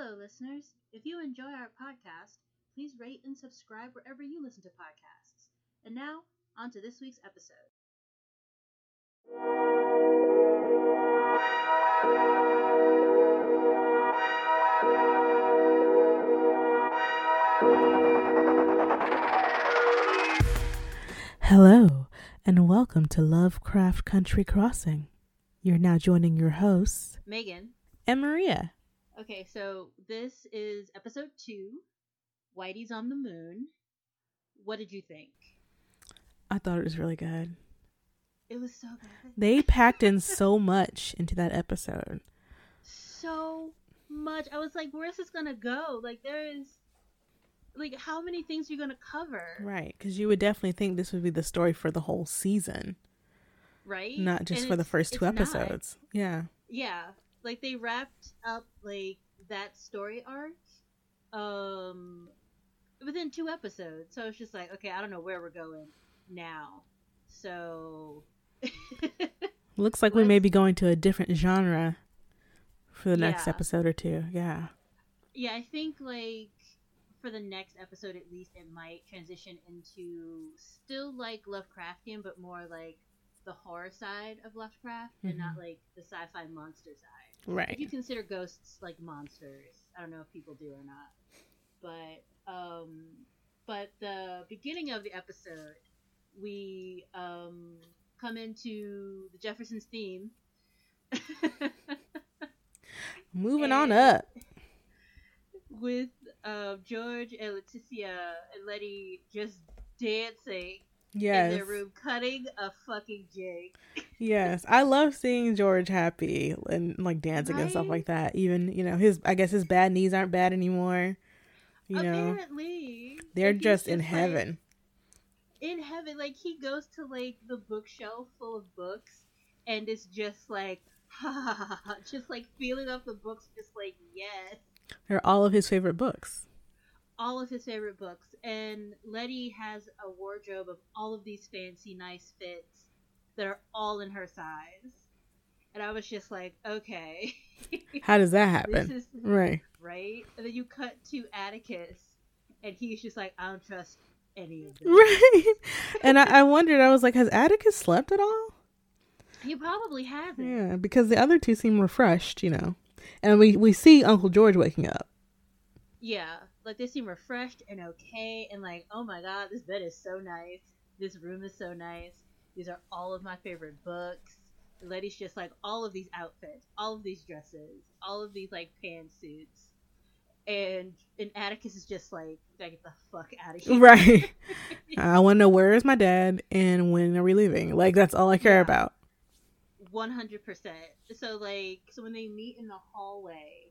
Hello, listeners. If you enjoy our podcast, please rate and subscribe wherever you listen to podcasts. And now, on to this week's episode. Hello, and welcome to Lovecraft Country Crossing. You're now joining your hosts, Megan. and Maria. Okay, so this is episode 2, Whitey's on the Moon. What did you think? I thought it was really good. It was so good. They packed in so much into that episode. So much. I was like, where's this gonna go? Like, there is... Like, how many things are you gonna cover? Right, because you would definitely think this would be the story for the whole season. Right? Not just for the first 2 episodes. Not. Yeah. Yeah. Like, they wrapped up, like, that story arc within 2 episodes. So it's just like, okay, I don't know where we're going now. So... Looks like we may be going to a different genre for the next episode or 2. Yeah. Yeah, I think, like, for the next episode at least, it might transition into still, like, Lovecraftian, but more, like, the horror side of Lovecraft and not, like, the sci-fi monster side. Right. If you consider ghosts like monsters, I don't know if people do or not, but the beginning of the episode, we come into the Jeffersons theme. Moving on up with George and Leticia and Letty just dancing. Yes. In their room, cutting a fucking jig. Yes, I love seeing George happy and like dancing and stuff like that. Even, you know, I guess his bad knees aren't bad anymore. You Apparently, know, they're just in heaven. Like, in heaven, like he goes to like the bookshelf full of books, and it's just like, just like feeling up the books, just like yes. They're all of his favorite books. All of his favorite books, and Letty has a wardrobe of all of these fancy, nice fits that are all in her size. And I was just like, okay. How does that happen? Right. Right? And then you cut to Atticus, and he's just like, I don't trust any of them. Right. And I wondered, I was like, has Atticus slept at all? He probably hasn't. Yeah, because the other two seem refreshed, you know. And we see Uncle George waking up. Yeah. Like, they seem refreshed and okay, and like, oh my god, this bed is so nice. This room is so nice. These are all of my favorite books. Letty's just like, all of these outfits, all of these dresses, all of these, like, pantsuits. And Atticus is just like, gotta get the fuck out of here. Right. I want to know, where is my dad, and when are we leaving? Like, that's all I care about. 100%. So, like, so when they meet in the hallway,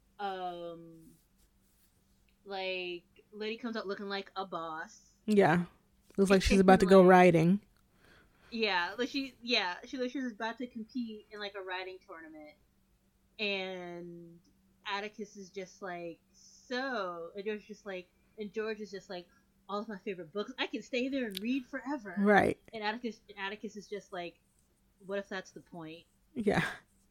like, Letty comes out looking like a boss. Yeah. Looks like she's about to go riding. Yeah. Like, she looks like she's about to compete in, like, a riding tournament. And Atticus is just like, so... And George is just like, all of my favorite books. I can stay there and read forever. Right. And Atticus is just like, what if that's the point? Yeah.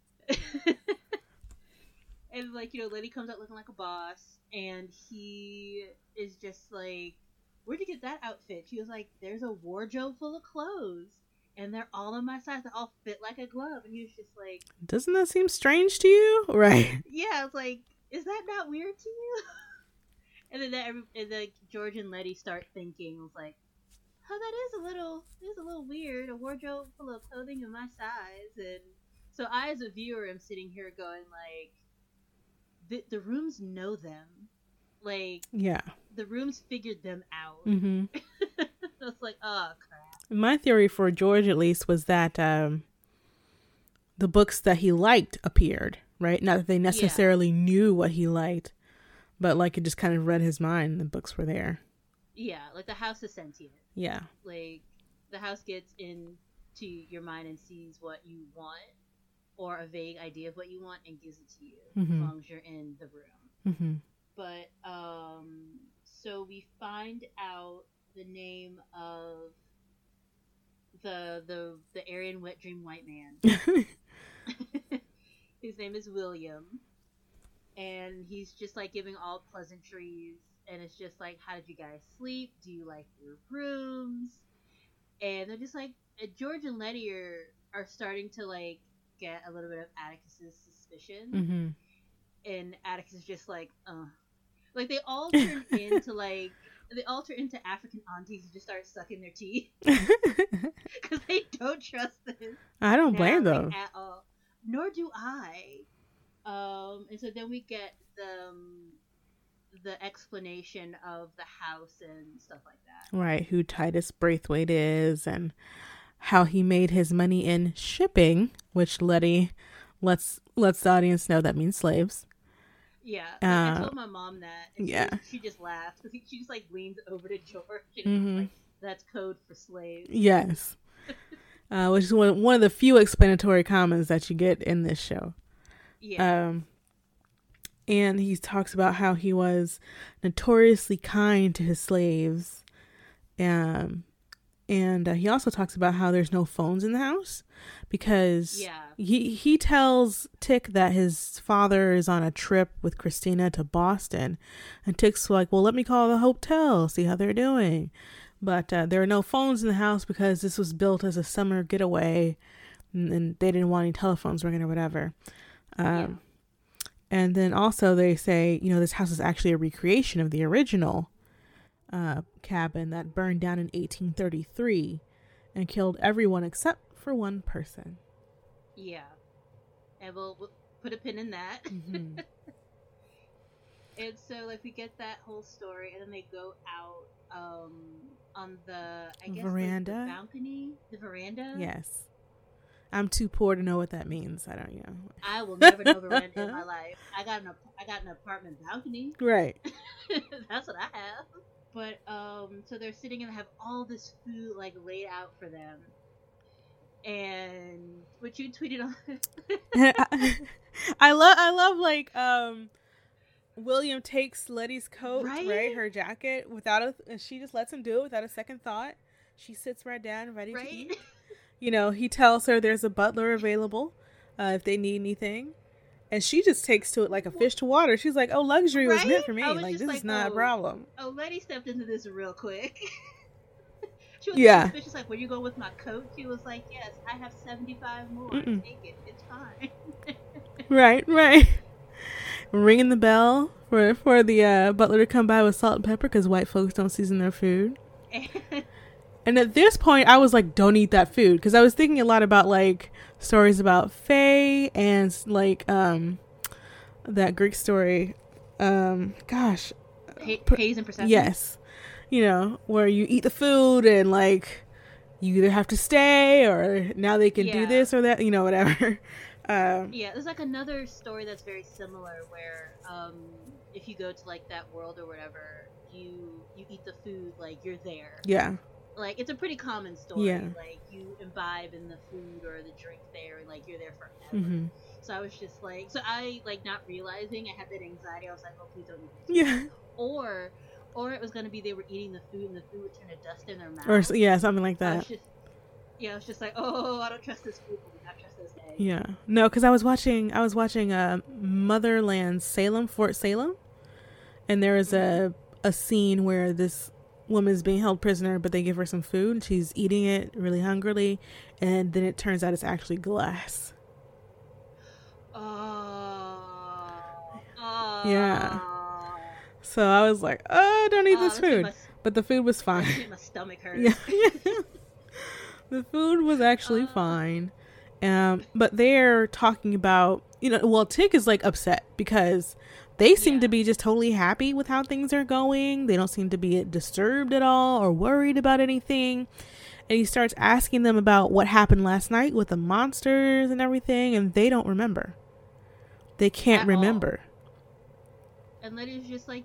And, like, you know, Letty comes out looking like a boss, and he is just like, where'd you get that outfit? She was like, there's a wardrobe full of clothes, and they're all on my size. They all fit like a glove. And he was just like... Doesn't that seem strange to you? Right. Yeah, I was like, is that not weird to you? And then George and Letty start thinking, I was like, oh, that is a little weird. A wardrobe full of clothing in my size. And so I, as a viewer, am sitting here going, like, the rooms know them. Like, yeah, the rooms figured them out. Mm-hmm. It's like, oh, crap. My theory for George, at least, was that the books that he liked appeared, right? Not that they necessarily knew what he liked, but, like, it just kind of read his mind. The books were there. Yeah, like, the house is sentient. Yeah. Like, the house gets into your mind and sees what you want, or a vague idea of what you want, and gives it to you, as long as you're in the room. Mm-hmm. But, so we find out the name of the Aryan wet dream white man. His name is William. and he's just like giving all pleasantries, and it's just like, how did you guys sleep? Do you like your rooms? And they're just like, George and Letty are starting to like get a little bit of Atticus's suspicion, Mm-hmm. and Atticus is just like they all turn into like they all turn into African aunties and just start sucking their teeth because they don't trust this. I don't blame them at all. Nor do I. And so then we get the explanation of the house and stuff like that. Right, who Titus Braithwaite is and how he made his money in shipping, which Letty lets the audience know that means slaves. Yeah, I told my mom that, and yeah, she just laughed because she just like leans over to George and like, that's code for slaves. Yes, which is one of the few explanatory comments that you get in this show. Yeah. And he talks about how he was notoriously kind to his slaves. And he also talks about how there's no phones in the house because he tells Tick that his father is on a trip with Christina to Boston. And Tick's like, well, let me call the hotel, see how they're doing. But there are no phones in the house because this was built as a summer getaway and they didn't want any telephones ringing or whatever. And then also they say, this house is actually a recreation of the original cabin that burned down in 1833 and killed everyone except for one person. Yeah. And we'll put a pin in that. Mm-hmm. And so, like, we get that whole story, and then they go out on the, I guess, veranda? Like, the balcony? The veranda? Yes. I'm too poor to know what that means. I don't know. I will never know veranda in my life. I got an apartment balcony. Right. That's what I have. But so they're sitting and they have all this food like laid out for them. And what you tweeted on I love like William takes Letty's coat, right? Her jacket she just lets him do it without a second thought. She sits right down ready to eat. He tells her there's a butler available if they need anything. And she just takes to it like a fish to water. She's like, oh, luxury was meant for me. Like, this is not a problem. Oh, Letty stepped into this real quick. She was suspicious, like, were you going with my coat? She was like, yes, I have 75 more. Mm-mm. Take it. It's fine. Right. Ringing the bell for the butler to come by with salt and pepper because white folks don't season their food. And at this point, I was like, don't eat that food. Because I was thinking a lot about, like, stories about Faye and, like, that Greek story. Haze and Persephone? Yes. Where you eat the food and, like, you either have to stay or now they can do this or that, whatever. There's, like, another story that's very similar where if you go to, like, that world or whatever, you eat the food, like, you're there. Yeah. Like, it's a pretty common story. Yeah. Like, you imbibe in the food or the drink there, and, like, you're there forever. Mm-hmm. So I was just like, not realizing I had that anxiety. I was like, oh, please don't eat this. Yeah. Or it was going to be they were eating the food, and the food would turn to dust in their mouth. Or, something like that. I was just like, oh, I don't trust this food. I do not trust this egg. Yeah. No, because I was watching Motherland Salem, Fort Salem. And there is a scene where this woman is being held prisoner, but they give her some food. She's eating it really hungrily, and then it turns out it's actually glass. Yeah. So I was like, oh, don't eat this food. But the food was fine. My stomach hurts. Yeah. The food was actually fine. But they're talking about, Tick is like upset because they seem to be just totally happy with how things are going. They don't seem to be disturbed at all or worried about anything. And he starts asking them about what happened last night with the monsters and everything, and they don't remember. They can't remember. And Letty's just like,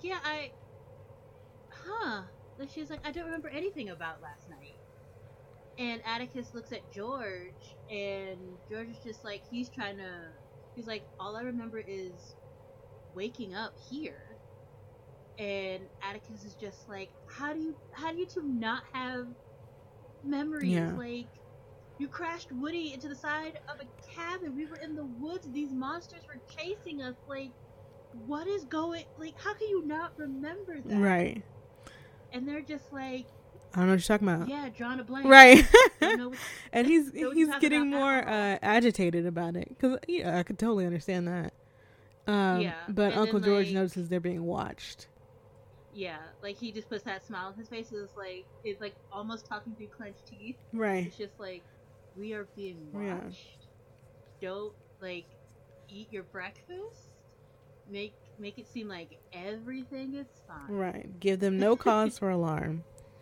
she's like, I don't remember anything about last night. And Atticus looks at George, and George is just like, he's like, all I remember is waking up here. And Atticus is just like, how do you two not have memories? Yeah. Like, you crashed Woody into the side of a cabin. We were in the woods. These monsters were chasing us. Like, what is going, like, how can you not remember that? Right. And they're just like, I don't know what you're talking about. yeah, drawing a blank. Right. Don't know And he's getting more alcohol. agitated about it. Because, yeah, I could totally understand that. Yeah. But And Uncle then, George like, notices they're being watched. yeah, like, he just puts that smile on his face. It's like almost talking through clenched teeth. Right. It's just like, we are being Yeah. watched. Don't, like, eat your breakfast. Make it seem like everything is fine. Right. Give them no cause for alarm.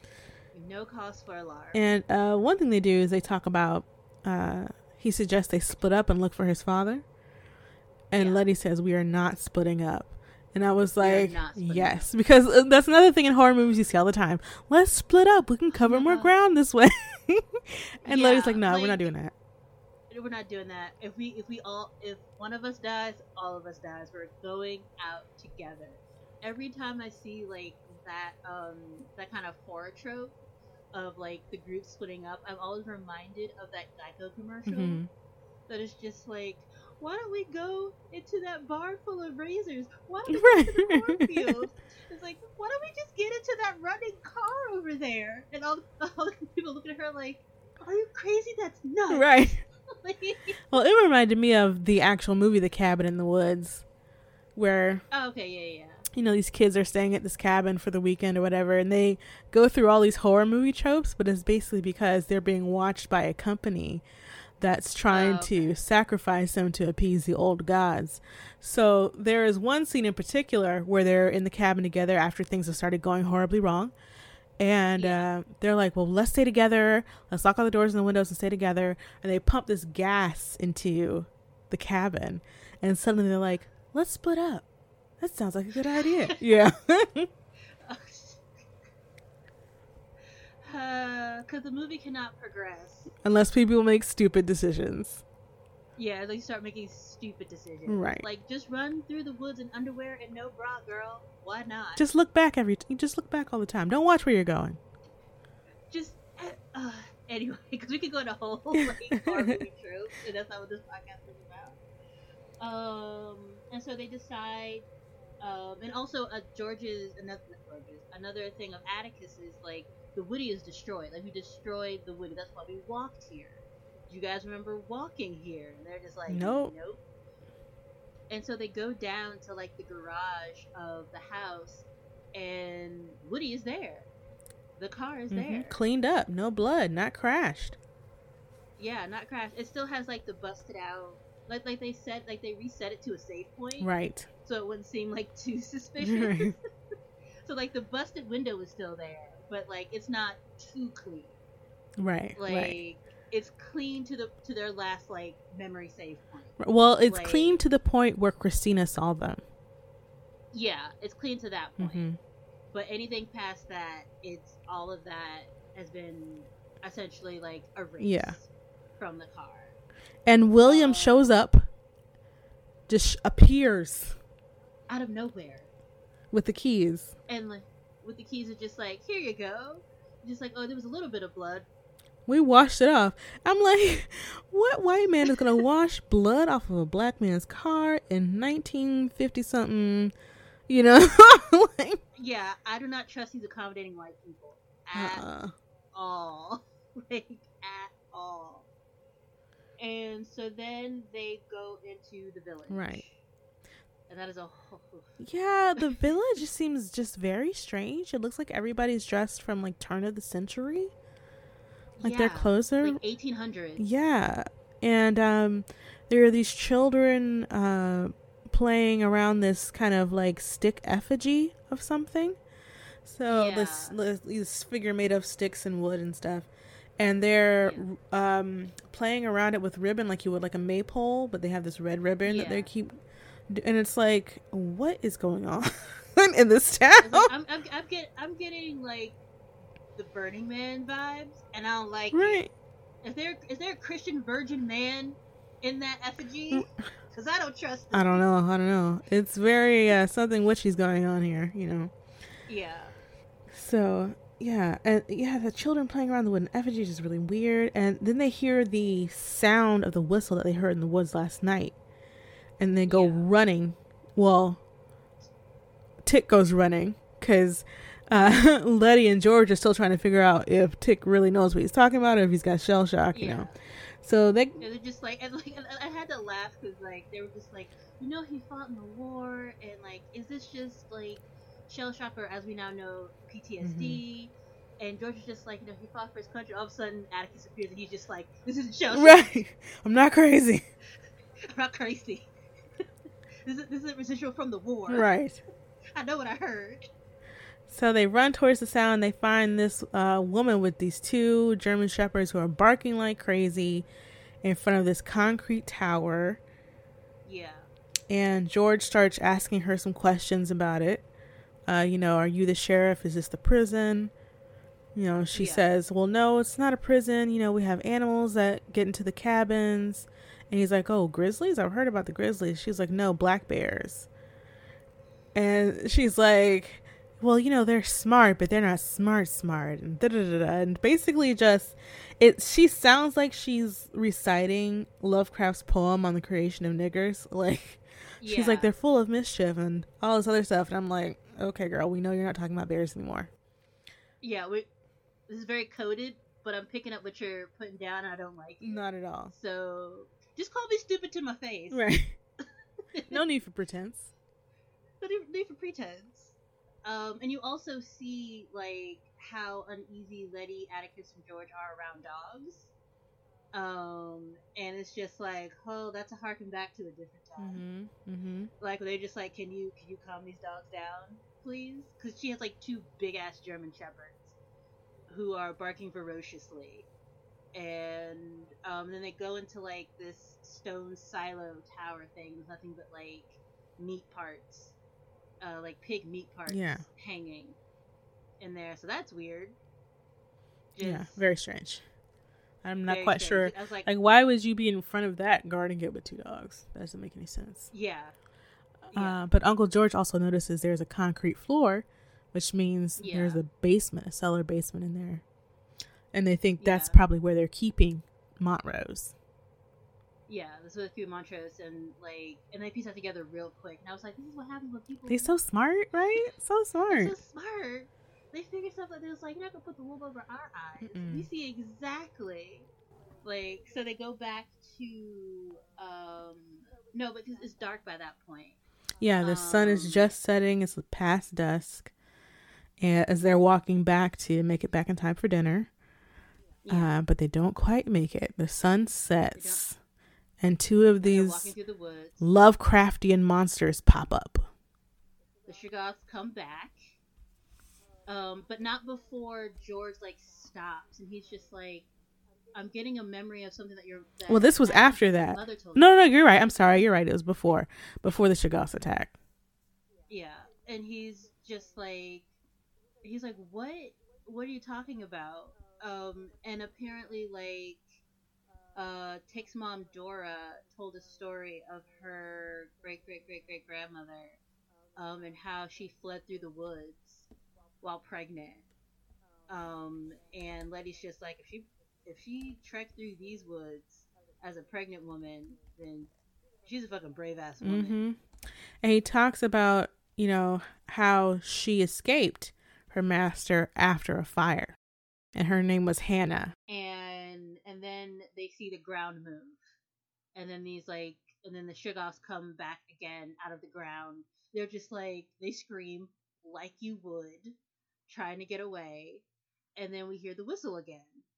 No cause for alarm. And one thing they do is they talk about, he suggests they split up and look for his father. And Yeah. Letty says, we are not splitting up. And I was We are like, not splitting yes. Because that's another thing in horror movies you see all the time. Let's split up. We can cover more ground this way. And Yeah, Letty's like, no, we're like, not doing that. We're not doing that. If one of us dies, all of us dies. We're going out together. Every time I see like that kind of horror trope of like the group splitting up, I'm always reminded of that Geico commercial Mhm. that is just like, why don't we go into that bar full of razors? Why don't we go to the cornfield? It's like, why don't we just get into that running car over there? And all the people looking at her like, are you crazy? That's nuts. Right. Like, Well, it reminded me of the actual movie, The Cabin in the Woods, where, oh, okay, yeah. you know, these kids are staying at this cabin for the weekend or whatever, and they go through all these horror movie tropes, but it's basically because they're being watched by a company that's trying to sacrifice them to appease the old gods. So there is one scene in particular where they're in the cabin together after things have started going horribly wrong. And they're like, well, let's stay together. Let's lock all the doors and the windows and stay together. And they pump this gas into the cabin. And suddenly they're like, let's split up. That sounds like a good idea. Yeah. Because the movie cannot progress. Unless people make stupid decisions. Yeah, they start making stupid decisions. Right. Like, just run through the woods in underwear and no bra, girl. Why not? Just look back just look back all the time. Don't watch where you're going. Just, anyway, because we could go into a whole, like, horror movie trope, and that's not what this podcast is about. And so they decide, and also another thing of Atticus is, like, the Woody is destroyed. Like, we destroyed the Woody. That's why we walked here. Do you guys remember walking here? And they're just like, nope. And so they go down to like the garage of the house, and Woody is there. The car is there. Cleaned up, no blood, not crashed. Yeah, not crashed. It still has like the busted out, like they said, like they reset it to a safe point, Right. so it wouldn't seem like too suspicious. Right. So like the busted window is still there, but like it's not too clean. Right. Like right. it's clean to their last like memory save point. Well, it's like, clean to the point where Christina saw them. Yeah, it's clean to that point. Mm-hmm. But anything past that, it's all of that has been essentially like erased from the car. And William shows up, just appears out of nowhere with the keys. And like with the keys, are just like, here you go. Just like, oh, there was a little bit of blood. We washed it off. I'm like, what white man is going to wash blood off of a black man's car in 1950 something? You know? Like, yeah, I do not trust these accommodating white people at all. Like, at all. And so then they go into the village. Right. And that is a whole... Yeah, the village seems just very strange. It looks like everybody's dressed from like turn of the century. Like their clothes are like 1800s. Yeah. And there are these children playing around this kind of like stick effigy of something. So this figure made of sticks and wood and stuff. And they're playing around it with ribbon like you would like a maypole, but they have this red ribbon that they keep. And it's like, what is going on in this town? Like, I'm getting like the Burning Man vibes, and I don't like it. Is there a Christian virgin man in that effigy? Because I don't trust it. I don't know. It's very something witchy's going on here, you know. Yeah. So the children playing around the wooden effigy is really weird, and then they hear the sound of the whistle that they heard in the woods last night, and they go running. Well, Tick goes running because Letty and George are still trying to figure out if Tick really knows what he's talking about or if he's got shell shock, you know. So they're just like, and I had to laugh because like they were just like, he fought in the war, and like, is this just like shell shock, or as we now know, PTSD? And George is just like, he fought for his country. All of a sudden, Atticus appears, and he's just like, this is shell shock. Right. I'm not crazy. I'm not crazy. This is a residual from the war. Right. I know what I heard. So they run towards the sound. They find this woman with these 2 German shepherds who are barking like crazy in front of this concrete tower. Yeah. And George starts asking her some questions about it. Are you the sheriff? Is this the prison? She says, well, no, it's not a prison. We have animals that get into the cabins. And he's like, oh, grizzlies? I've heard about the grizzlies. She's like, no, black bears. And she's like, well, they're smart, but they're not smart. And da-da-da-da. And basically she sounds like she's reciting Lovecraft's poem on the creation of niggers. Like, she's like, they're full of mischief and all this other stuff. And I'm like, okay, girl, we know you're not talking about bears anymore. Yeah, this is very coded, but I'm picking up what you're putting down. And I don't like it. Not at all. So just call me stupid to my face. Right. No need for pretense. No need for pretense. And you also see like how uneasy Letty, Atticus, and George are around dogs. And it's just like, oh, that's a harken back to a different time. Like they're just like, can you calm these dogs down, please? Because she has like 2 big ass German shepherds who are barking ferociously, and then they go into like this stone silo tower thing with nothing but like meat parts, like pig meat parts, hanging in there. So that's weird. Very strange. I'm not quite sure. I was like, why would you be in front of that guarding it with 2 dogs? That doesn't make any sense. But Uncle George also notices there's a concrete floor, which means there's a basement, a cellar basement in there. And they think that's probably where they're keeping Montrose. Yeah, this is where they keep Montrose, and they piece that together real quick. And I was like, this is what happens when people... They're so smart, right? So smart. They're so smart. They figure stuff like this, like, you're not going to put the wool over our eyes. We see exactly. Like, so they go back to, no, because it's dark by that point. Yeah, the sun is just setting. It's past dusk. And as they're walking back to make it back in time for dinner. But they don't quite make it. The sun sets. And 2 of these Lovecraftian monsters pop up. The Shoggoths come back. But not before George stops, and he's just like, I'm getting a memory of something that well, this was after that. No, you're right. I'm sorry. You're right. It was before the Shoggoths attack. Yeah, and he's just like, what are you talking about? And apparently Tick's mom Dora told a story of her great grandmother, and how she fled through the woods while pregnant. And Letty's just like, if she trekked through these woods as a pregnant woman, then she's a fucking brave ass woman. And he talks about, how she escaped her master after a fire, and her name was Hannah. And then they see the ground move, and then and then the Shoggoths come back again out of the ground. They're just like, they scream like you would, trying to get away, and then we hear the whistle again.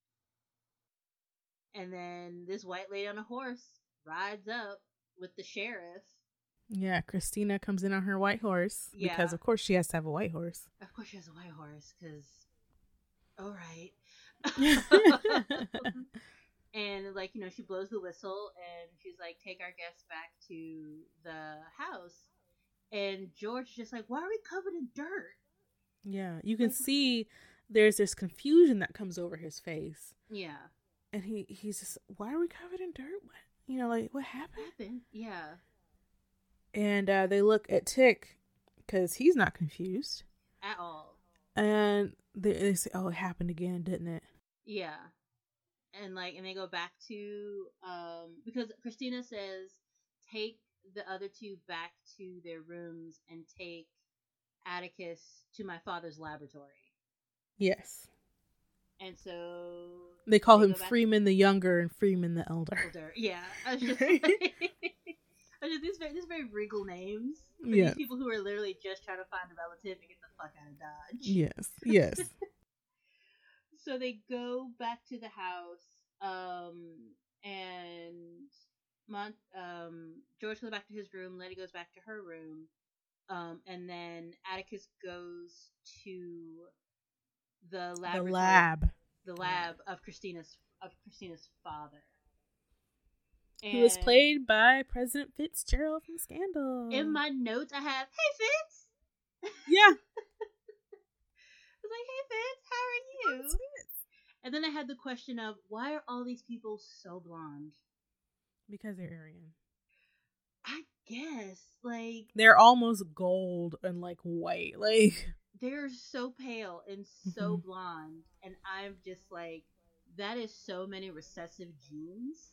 And then this white lady on a horse rides up with the sheriff. Yeah, Christina comes in on her white horse. Yeah. Because, of course, she has to have a white horse. Of course she has a white horse, because... All right. And, she blows the whistle, and she's like, take our guests back to the house. And George just like, why are we covered in dirt? Yeah, you can see there's this confusion that comes over his face. Yeah. And he's just, why are we covered in dirt? What, what happened? Yeah. And they look at Tick, because he's not confused. At all. And they say, oh, it happened again, didn't it? Yeah. And they go back to, because Christina says, take the other 2 back to their rooms and take Atticus to my father's laboratory. Yes. And so they call him Freeman the Younger and Freeman the Elder. Yeah, I was just like, these very regal names for these people who are literally just trying to find a relative and get the fuck out of Dodge. Yes, yes. So they go back to the house, and George goes back to his room. Letty goes back to her room, and then Atticus goes to the lab of Christina's father. Who was played by President Fitzgerald from Scandal. In my notes, I have, "Hey Fitz." Yeah. I was like, "Hey Fitz, how are you?" And then I had the question of, why are all these people so blonde? Because they're Aryan. I guess, like, they're almost gold and like white, like they're so pale and so blonde, and I'm just like, that is so many recessive genes.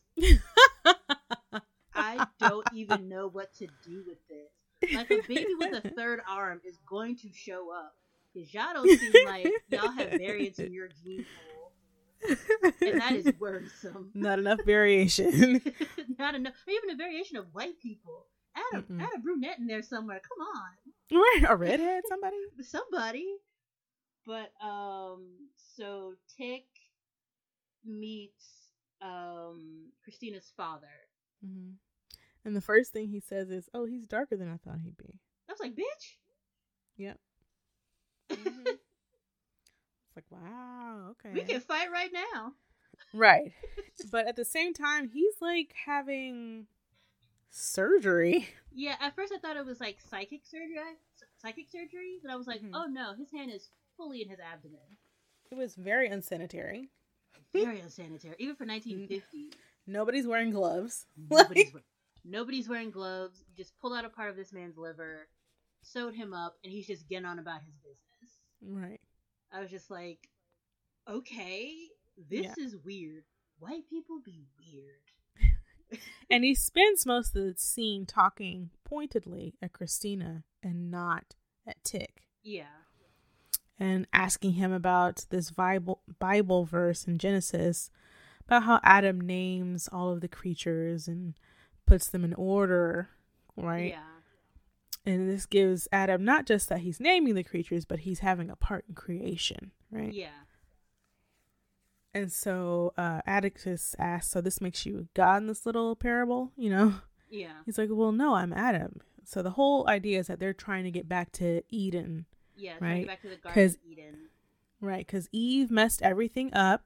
I don't even know what to do with this. Like, a baby with a third arm is going to show up, because y'all don't seem like y'all have variants in your gene pool, and that is worrisome. Not enough variation. Not enough. Or even a variation of white people. Add a brunette in there somewhere. Come on. Right, a redhead, somebody. But so Tick meets Christina's father. Mm-hmm. And the first thing he says is, "Oh, he's darker than I thought he'd be." I was like, "Bitch." Yep. Mm-hmm. It's like, wow, okay. We can fight right now. Right. But at the same time, he's like having surgery. Yeah, at first I thought it was like psychic surgery, but I was like, oh no, his hand is fully in his abdomen. It was very unsanitary. Very unsanitary, even for 1950. Nobody's wearing gloves. Nobody's wearing gloves. You just pulled out a part of this man's liver, sewed him up, and he's just getting on about his business. Right. I was just like, okay, this is weird. White people be weird. And he spends most of the scene talking pointedly at Christina and not at Tick. Yeah. And asking him about this Bible verse in Genesis about how Adam names all of the creatures and puts them in order, right? Yeah. And this gives Adam not just that he's naming the creatures, but he's having a part in creation, right? Yeah. And so Atticus asks, "So this makes you God in this little parable, you know?" Yeah. He's like, "Well, no, I'm Adam." So the whole idea is that they're trying to get back to Eden. Yeah, right? Get back to the Garden of Eden. Right, because Eve messed everything up.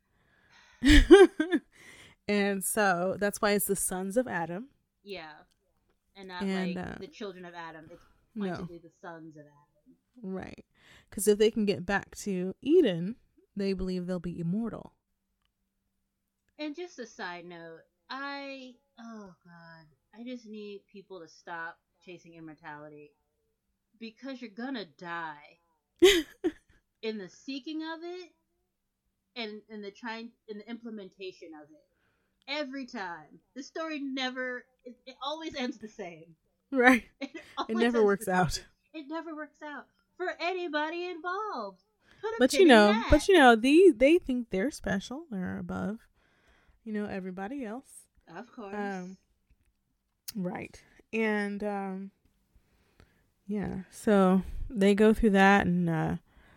And so that's why it's the sons of Adam. Yeah. And not like the children of Adam. It's pointedly the sons of Adam. Right. Because if they can get back to Eden, they believe they'll be immortal. And just a side note, I just need people to stop chasing immortality. Because you're gonna die in the seeking of it and in the implementation of it. Every time. The story it always ends the same. Right. It never works out. It never works out for anybody involved. But they think they're special. They're above, everybody else. Of course. Right. And yeah, so they go through that and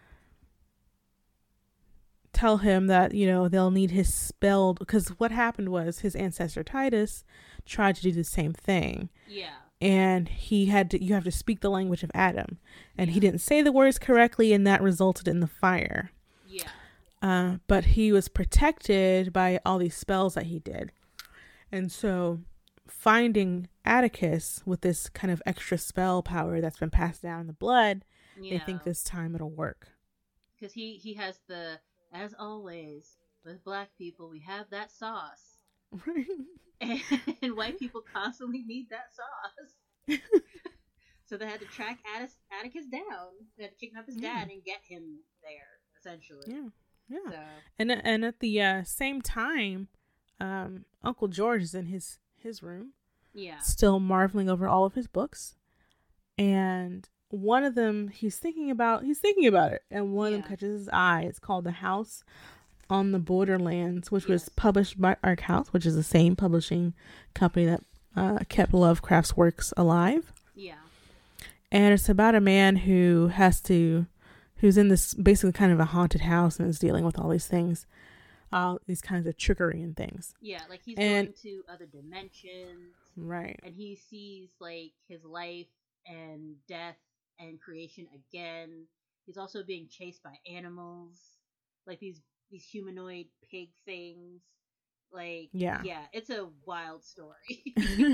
tell him that, they'll need his spell, because what happened was his ancestor Titus tried to do the same thing. Yeah. And you have to speak the language of Adam. And he didn't say the words correctly, and that resulted in the fire. Yeah. But he was protected by all these spells that he did. And so finding Atticus with this kind of extra spell power that's been passed down in the blood, they think this time it'll work. Because he has as always, with black people, we have that sauce. Right. And white people constantly need that sauce. So they had to track Atticus down. They had to kidnap his dad and get him there, essentially. Yeah. Yeah. So. And at the same time, Uncle George is in his room. Yeah. Still marveling over all of his books. And one of them he's thinking about it, and one of them Yeah. catches his eye. It's called The House on the Borderlands, which was Yes. published by Ark House, which is the same publishing company that kept Lovecraft's works alive. Yeah. And it's about a man who's in this basically kind of a haunted house and is dealing with all these things, these kinds of trickery and things. Yeah, like he's And- going to other dimensions, Right. and he sees like his life and death and creation again. He's also being chased by animals, like these humanoid pig things. Like, Yeah. it's a wild story.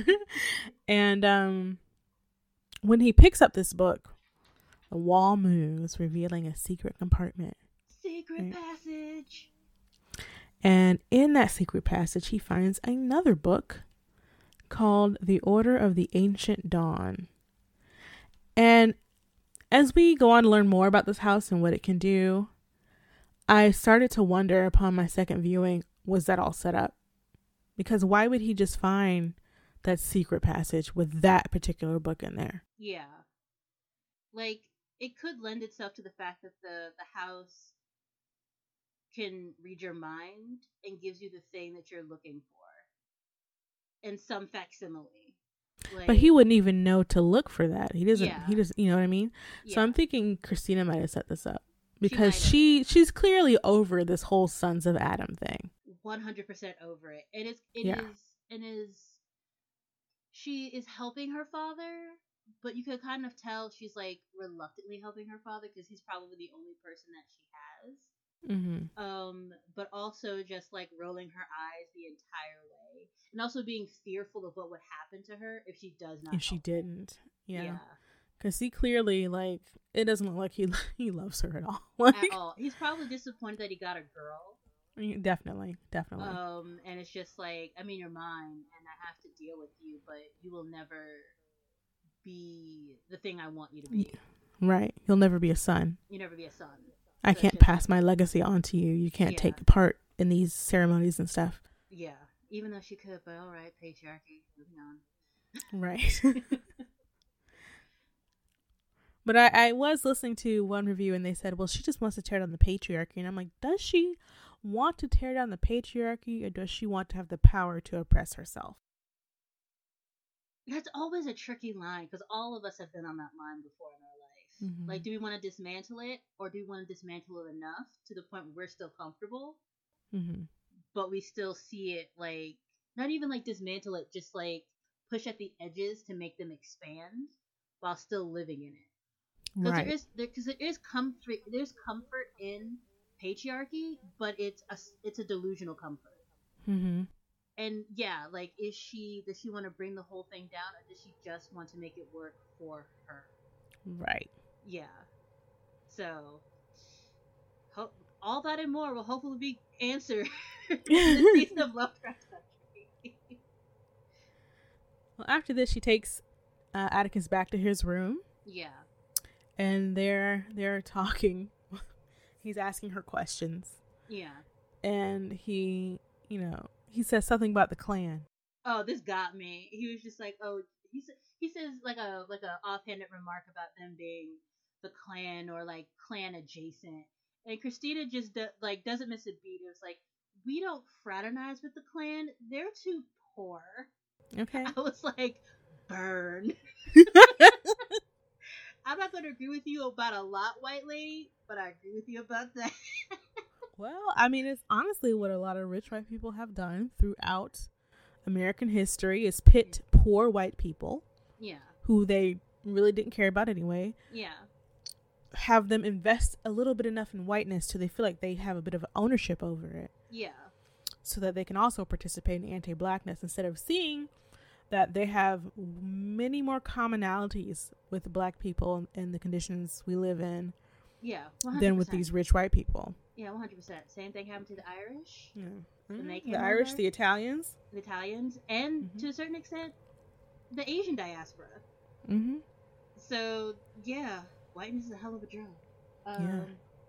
And when he picks up this book, the wall moves, revealing a secret compartment. Secret Right. passage. And in that secret passage, he finds another book called The Order of the Ancient Dawn. And as we go on to learn more about this house and what it can do, I started to wonder upon my second viewing, was that all set up? Because why would he just find that secret passage with that particular book in there? Yeah. Like, it could lend itself to the fact that the house can read your mind and gives you the thing that you're looking for in some facsimile. Like, But he wouldn't even know to look for that. He doesn't. Yeah. He just, you know what I mean. yeah, So I'm thinking Christina might have set this up because might have. she's clearly over this whole Sons of Adam thing. 100% over it. Yeah. She is helping her father, but you could kind of tell she's like reluctantly helping her father because he's probably the only person that she has. Mm-hmm. But also just like rolling her eyes the entire way, and also being fearful of what would happen to her if she does not. If she help. didn't, Yeah. yeah, because he clearly it doesn't look like he loves her at all. Like, At all. He's probably disappointed that he got a girl. Definitely. And it's just like, I mean, you're mine, and I have to deal with you, but you will never be the thing I want you to be. Right. You'll never be a son. You never be a son. I So can't it's just pass my legacy on to you. You can't Yeah. take part in these ceremonies and stuff. Yeah, even though she could, but all right, patriarchy. Moving on. Right. But I was listening to one review and they said, well, she just wants to tear down the patriarchy. And I'm like, does she want to tear down the patriarchy, or does she want to have the power to oppress herself? That's always a tricky line because all of us have been on that line before in our life. Mhm. Like, do we want to dismantle it, or do we want to dismantle it enough to the point where we're still comfortable, Mm-hmm. but we still see it like not even like dismantle it, just like push at the edges to make them expand while still living in it. Because Right. there is comfort. There's comfort in patriarchy, but it's a delusional comfort. Mm-hmm. And yeah, like, does she want to bring the whole thing down, or does she just want to make it work for her? Right. Yeah. So, all that and more will hopefully be answered in the season of Lovecraft Country. Well, after this, she takes Atticus back to his room, Yeah. and they're talking. He's asking her questions, Yeah. and he says something about the clan. Oh, this got me. He was just like, oh, he says like a offhanded remark about them being the clan or like clan adjacent, and Christina just doesn't miss a beat. It was like, we don't fraternize with the clan; they're too poor. Okay. I was like, burn. I'm not going to agree with you about a lot, white lady, but I agree with you about that. Well, I mean, it's honestly what a lot of rich white people have done throughout American history is pit poor white people Yeah. who they really didn't care about anyway, Yeah. have them invest a little bit enough in whiteness till they feel like they have a bit of ownership over it, Yeah. so that they can also participate in anti-blackness instead of seeing that they have many more commonalities with black people and the conditions we live in Yeah. 100%. than with these rich white people. Yeah, 100%. Same thing happened to the Irish, Yeah. When they Mhm. came The Irish, over? the Italians. the Italians, and Mhm. to a certain extent, the Asian diaspora. Mm-hmm. So, yeah, whiteness is a hell of a drug. Yeah.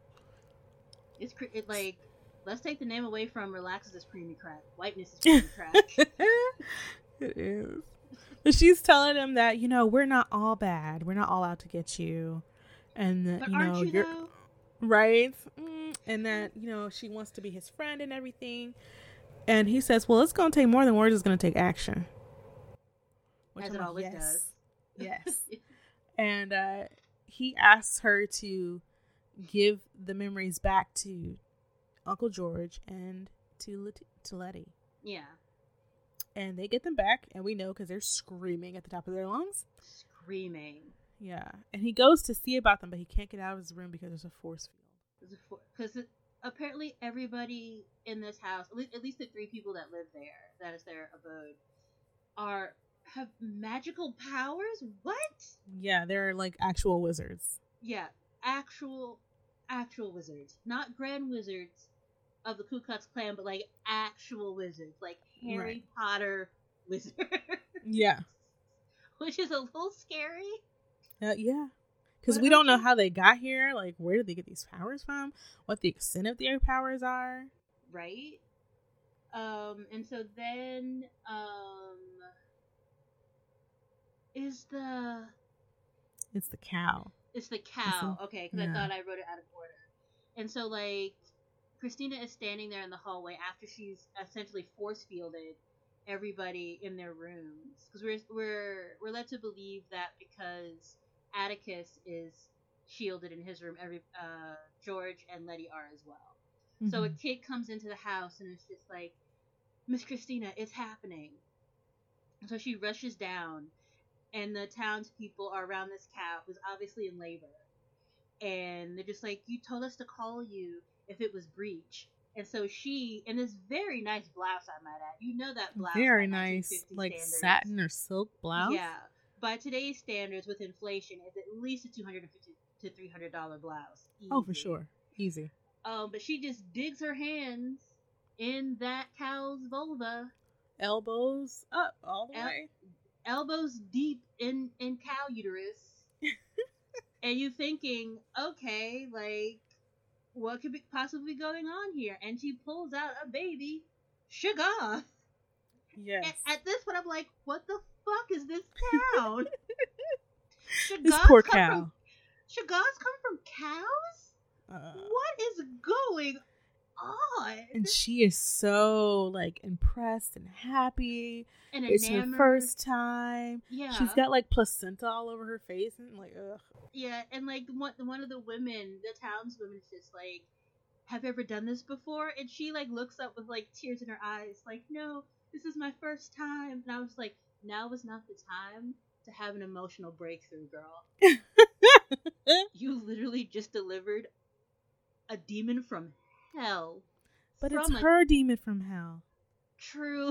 It like, let's take the name away from relaxes as creamy crack. Whiteness is creamy crack. It is. But she's telling him that, we're not all bad. We're not all out to get you. And that, but aren't you're though? Right. And that, she wants to be his friend and everything. And he says, well, it's going to take more than words. It's going to take action. Which as it always does. Yes. And he asks her to give the memories back to Uncle George and to Letty. Yeah. And they get them back, and we know because they're screaming at the top of their lungs. Screaming. Yeah. And he goes to see about them, but he can't get out of his room because there's a force field. Because apparently everybody in this house, at least the 3 people that live there, that is their abode, have magical powers? What? Yeah, they're like actual wizards. Yeah, actual wizards. Not grand wizards of the Ku Klux Klan, but like actual wizards. Like Harry Potter wizards. Yeah. Which is a little scary. Yeah. Because we don't know how they got here. Like, where did they get these powers from? What the extent of their powers are. Right. And so then, It's the cow. It's the cow. Okay, because I thought I wrote it out of order. And so, like, Christina is standing there in the hallway after she's essentially force fielded everybody in their rooms, because we're led to believe that because Atticus is shielded in his room, George and Letty are as well. Mm-hmm. So a kid comes into the house and it's just like, Miss Christina, it's happening. So she rushes down. And the townspeople are around this cow who's obviously in labor. And they're just like, you told us to call you if it was breech. And so she, in this very nice blouse, I might add. You know that blouse. Very nice. Like standards. Satin or silk blouse? Yeah. By today's standards, with inflation, it's at least a $250 to $300 blouse. Easy. Oh, for sure. Easy. But she just digs her hands in that cow's vulva. Elbows up all the way. Elbows deep in cow uterus. And you thinking, okay, like, what could be possibly going on here? And she pulls out a baby, Shoggoth. Yes. And at this point, I'm like, what the fuck is this town? This poor cow. Shoggoths come from cows? What is going on? And she is so, like, impressed and happy. And it's enamored. Her first time. Yeah. She's got, like, placenta all over her face and, like, ugh. Yeah, and, like, one of the women, the townswoman, is just like, have you ever done this before? And she, like, looks up with, like, tears in her eyes, like, no, this is my first time. And I was like, now is not the time to have an emotional breakthrough, girl. You literally just delivered a demon from hell. But it's her demon from hell. True.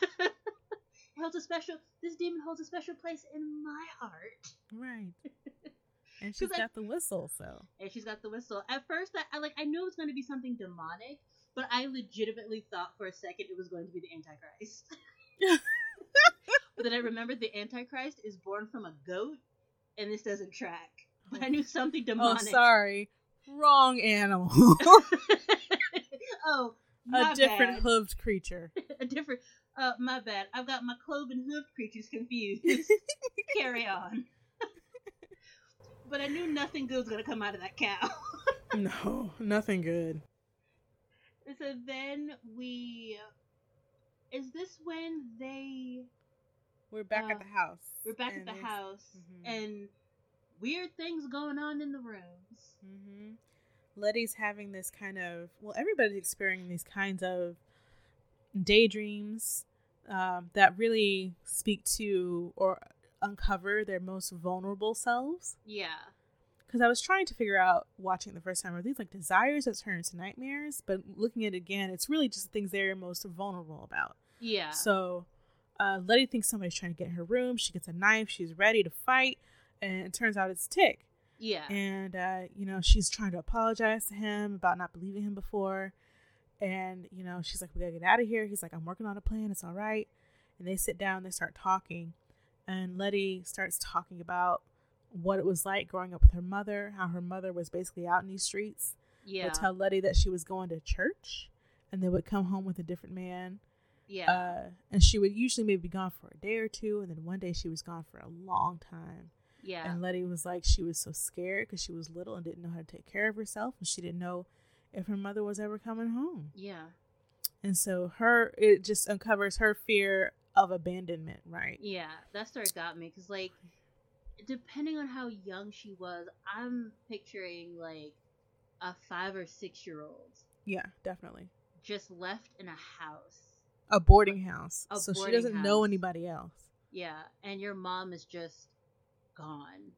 This demon holds a special place in my heart. Right. And she's got the whistle, so. And she's got the whistle. At first, I knew it was going to be something demonic, but I legitimately thought for a second it was going to be the Antichrist. But then I remembered the Antichrist is born from a goat, and this doesn't track. But I knew something demonic. Oh, sorry. Wrong animal. Oh, a different hooved creature. My bad. I've got my cloven hooved creatures confused. Carry on. But I knew nothing good was going to come out of that cow. No, nothing good. So then is this when we're back at the house. We're back at the house, and weird things going on in the rooms. Mm-hmm. Letty's having this kind of, everybody's experiencing these kinds of daydreams that really speak to or uncover their most vulnerable selves. Yeah. Because I was trying to figure out, watching it the first time, are these like desires that turn into nightmares? But looking at it again, it's really just the things they're most vulnerable about. Yeah. So Letty thinks somebody's trying to get in her room. She gets a knife. She's ready to fight. And it turns out it's Tick. Yeah. And, she's trying to apologize to him about not believing him before. And, she's like, we gotta get out of here. He's like, I'm working on a plan. It's all right. And they sit down. They start talking. And Letty starts talking about what it was like growing up with her mother, how her mother was basically out in these streets. Yeah. Would tell Letty that she was going to church and they would come home with a different man. Yeah. And she would usually maybe be gone for a day or two, and then one day she was gone for a long time. Yeah. And Letty was like, she was so scared because she was little and didn't know how to take care of herself, and she didn't know if her mother was ever coming home. Yeah. And so it just uncovers her fear of abandonment, right? Yeah, that story got me because, like, depending on how young she was, I'm picturing like a 5 or 6 year old. Yeah, definitely. Just left in a house. A boarding house. So she doesn't house. know anybody else. Yeah, and your mom is just gone.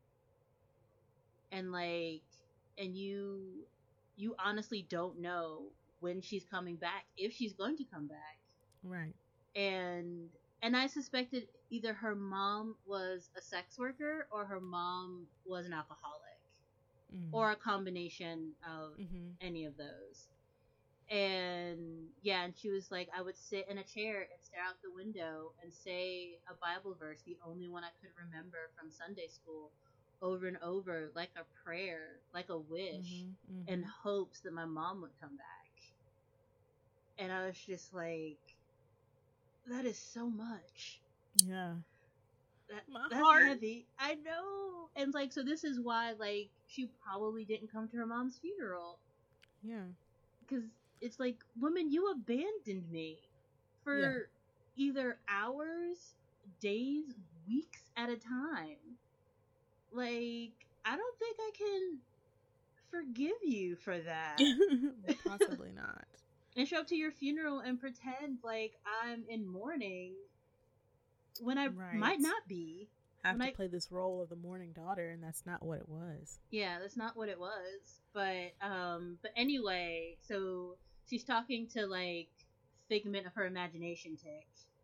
And like, and you honestly don't know when she's coming back, if she's going to come back. Right. And I suspected either her mom was a sex worker or her mom was an alcoholic. Or a combination of any of those. And yeah, and she was like, I would sit in a chair and stare out the window and say a Bible verse, the only one I could remember from Sunday school, over and over, like a prayer, like a wish, in hopes that my mom would come back. And I was just like, that is so much. Yeah. That's heart. Heavy. I know. And like, so this is why, like, she probably didn't come to her mom's funeral. Yeah. Because it's like, woman, you abandoned me for either hours, days, weeks at a time. Like, I don't think I can forgive you for that. Possibly not. And show up to your funeral and pretend like I'm in mourning when I might not be. Have to play this role of the mourning daughter, and that's not what it was. Yeah, that's not what it was. But anyway, so she's talking to like figment of her imagination, Tick.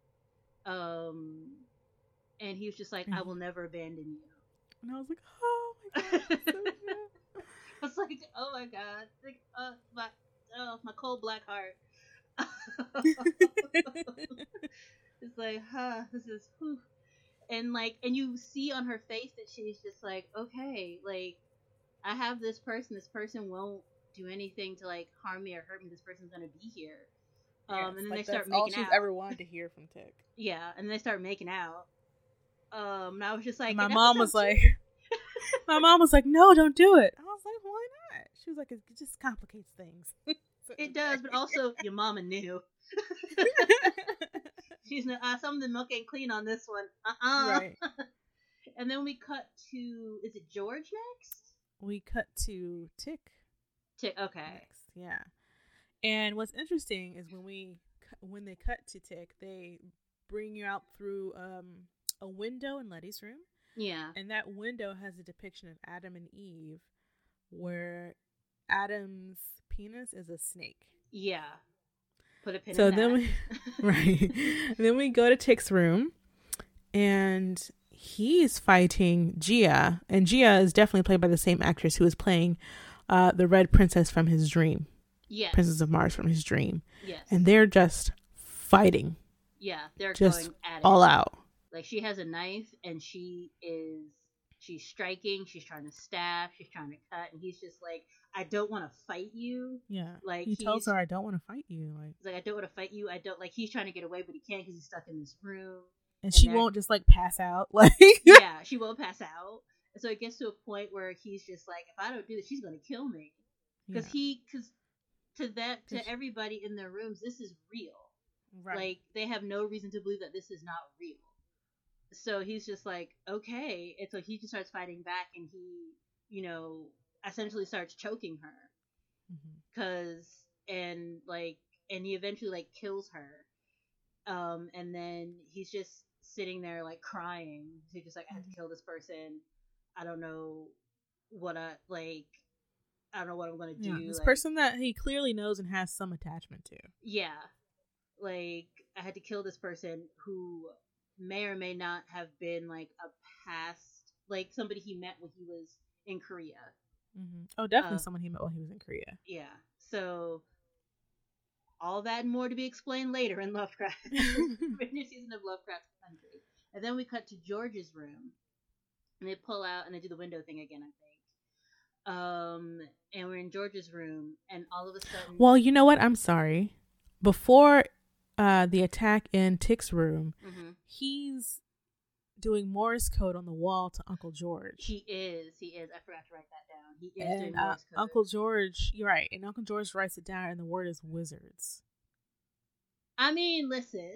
And he was just like, I will never abandon you. And I was like, oh my god, so good. I was like, oh my god, like, my cold black heart. It's like, this is, whew. And like, and you see on her face that she's just like, okay, like, I have this person won't do anything to like harm me or hurt me. This person's gonna be here. And then like they start making out. All she's ever wanted to hear from Tick. Yeah, and they start making out. And I was just like, my mom was like, no, don't do it. I was like, why not? She was like, it just complicates things. It does, but also your mama knew. She's some of the milk ain't clean on this one. Right. And then we cut to, is it George next? We cut to Tick. Okay. Next, yeah. And what's interesting is when they cut to Tick, they bring you out through a window in Letty's room. Yeah. And that window has a depiction of Adam and Eve, where Adam's penis is a snake. Yeah. Put a pin so in then that. Then we go to Tick's room, and he's fighting Gia, and Gia is definitely played by the same actress who was playing the Red Princess from his dream. Yes. Princess of Mars from his dream. Yes. And they're just fighting. Yeah, they're just going at it. All out. Like, she has a knife, and she's striking, she's trying to stab, she's trying to cut, and he's just like, I don't want to fight you. Yeah. Like, he tells her, I don't want to fight you. He's like, I don't want to fight you. I don't, like, he's trying to get away, but he can't because he's stuck in this room. And she won't just, like, pass out. Like, yeah, she won't pass out. And so it gets to a point where he's just like, if I don't do this, she's going to kill me. Because to everybody in their rooms, this is real. Right. Like, they have no reason to believe that this is not real. So he's just like, okay. And so he just starts fighting back, and he, essentially starts choking her. And he eventually, like, kills her. And then he's just sitting there, like, crying. He's just like, I have to kill this person. I don't know what I'm going to do. This person that he clearly knows and has some attachment to. Yeah. Like, I had to kill this person who may or may not have been, like, a past, like, somebody he met when he was in Korea. Mm-hmm. Oh, definitely someone he met while he was in Korea. Yeah. So, all that and more to be explained later in Lovecraft. In this season of Lovecraft Country. And then we cut to George's room. And they pull out and they do the window thing again, I think. And we're in George's room, and all of a sudden... Well, you know what? I'm sorry. Before the attack in Tick's room, Mm-hmm. he's doing Morse code on the wall to Uncle George. He is. I forgot to write that down. He is And doing Morse code. Uncle George, you're right. And Uncle George writes it down, and the word is wizards. I mean, listen.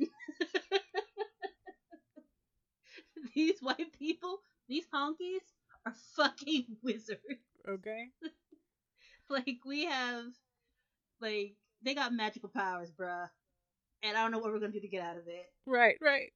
These white people, these honkies, are fucking wizards. Okay. Like, we have, like, they got magical powers, bruh. And I don't know what we're gonna do to get out of it. Right.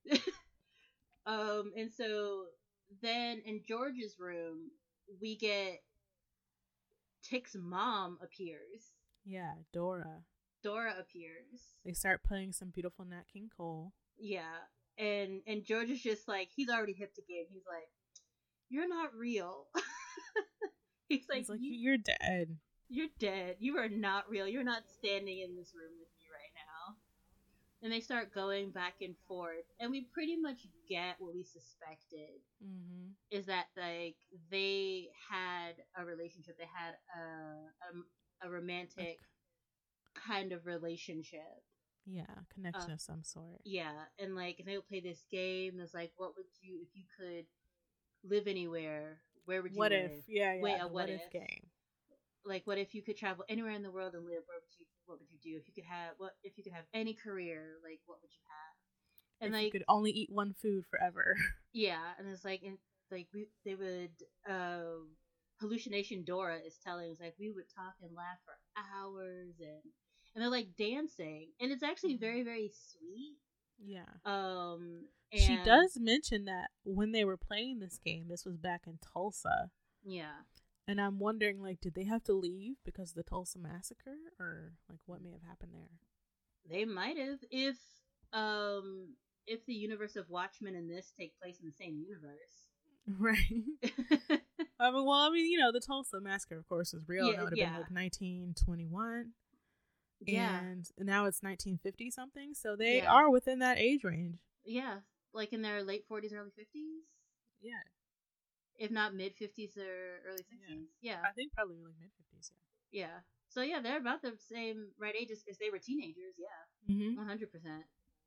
And so then in George's room, we get Tick's mom appears. Yeah, Dora. Dora appears. They start playing some beautiful Nat King Cole. Yeah. And George is just like, he's already hip to game. He's like, you're not real. he's like you're dead. You're dead. You are not real. You're not standing in this room with me right now. And they start going back and forth. And we pretty much get what we suspected. Mm-hmm. Is that, like, they had a relationship. They had a romantic kind of relationship. Yeah, connection of some sort. Yeah, and, like, they would play this game. It's like, what would you, if you could live anywhere, where would you live? What if? Yeah. Wait, the what if game. Like, what if you could travel anywhere in the world and live? What would you do? If you could have any career, like, what would you have? And, if like, you could only eat one food forever. Yeah, and it's like, they would, hallucination Dora is telling us, like, we would talk and laugh for hours, and they're, like, dancing, and it's actually very, very sweet. Yeah. And she does mention that when they were playing this game, this was back in Tulsa. Yeah. And I'm wondering, like, did they have to leave because of the Tulsa massacre, or like what may have happened there? They might have, if the universe of Watchmen and this take place in the same universe. Right. The Tulsa massacre, of course, was real. That would have been like 1921. Yeah. And now it's 1950 something. So they are within that age range. Yeah. Like in their late 40s, early 50s? Yeah. If not mid 50s or early 60s. Yeah. I think probably like mid 50s. Yeah. So yeah, they're about the same right age as they were teenagers. Yeah. Mm-hmm. 100%.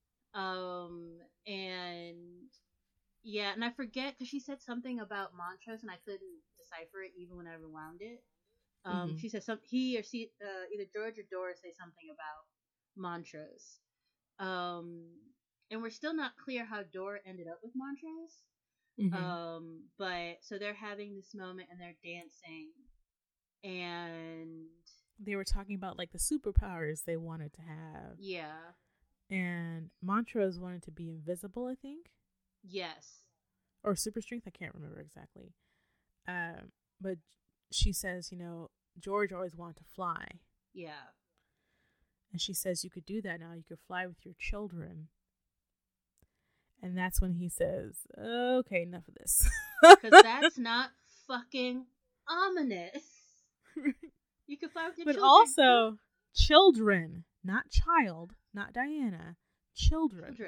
And I forget because she said something about Montrose and I couldn't decipher it even when I rewound it. She said he or she, either George or Dora say something about Montrose. And we're still not clear how Dora ended up with Montrose. Mm-hmm. But so they're having this moment and they're dancing, and they were talking about like the superpowers they wanted to have. Yeah. And Montrose wanted to be invisible, I think. Yes. Or super strength, I can't remember exactly. But she says, George always wanted to fly. Yeah. And she says, you could do that now. You could fly with your children. And that's when he says, okay, enough of this. Because that's not fucking ominous. You could fly with your children. But also, children, not child, not Diana. Children.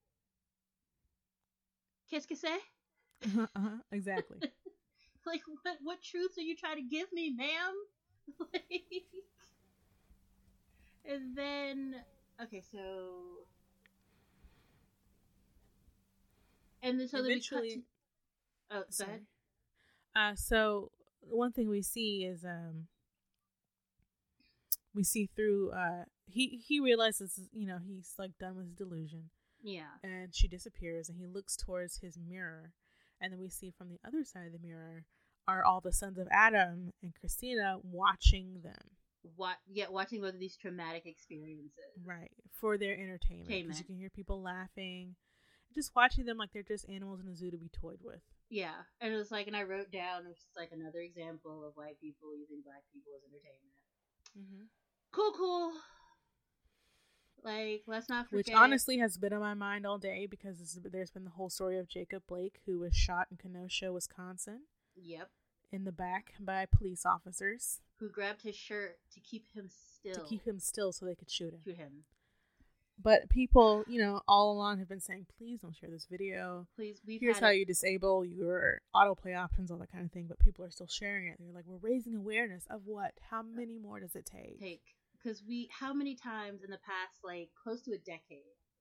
Qu'est-ce que c'est? Exactly. Like, what truths are you trying to give me, ma'am? And then, okay, so... And then so eventually... Oh, go ahead. So, one thing we see is... we see through... He realizes, he's, like, done with his delusion. Yeah. And she disappears, and he looks towards his mirror. And then we see from the other side of the mirror are all the sons of Adam and Christina watching them. Watching both of these traumatic experiences. Right. For their entertainment. Because you can hear people laughing. Just watching them like they're just animals in a zoo to be toyed with. Yeah. And it was like, and I wrote down, it's like another example of white people using black people as entertainment. Mm-hmm. Cool. Like, let's not forget. Which honestly has been on my mind all day because there's been the whole story of Jacob Blake, who was shot in Kenosha, Wisconsin. Yep. In the back by police officers. Who grabbed his shirt to keep him still. So they could shoot him. But people, all along have been saying, please don't share this video. Please, here's how you disable your autoplay options, all that kind of thing. But people are still sharing it. They're like, we're raising awareness of what? How many more does it take? Because how many times in the past, like, close to a decade,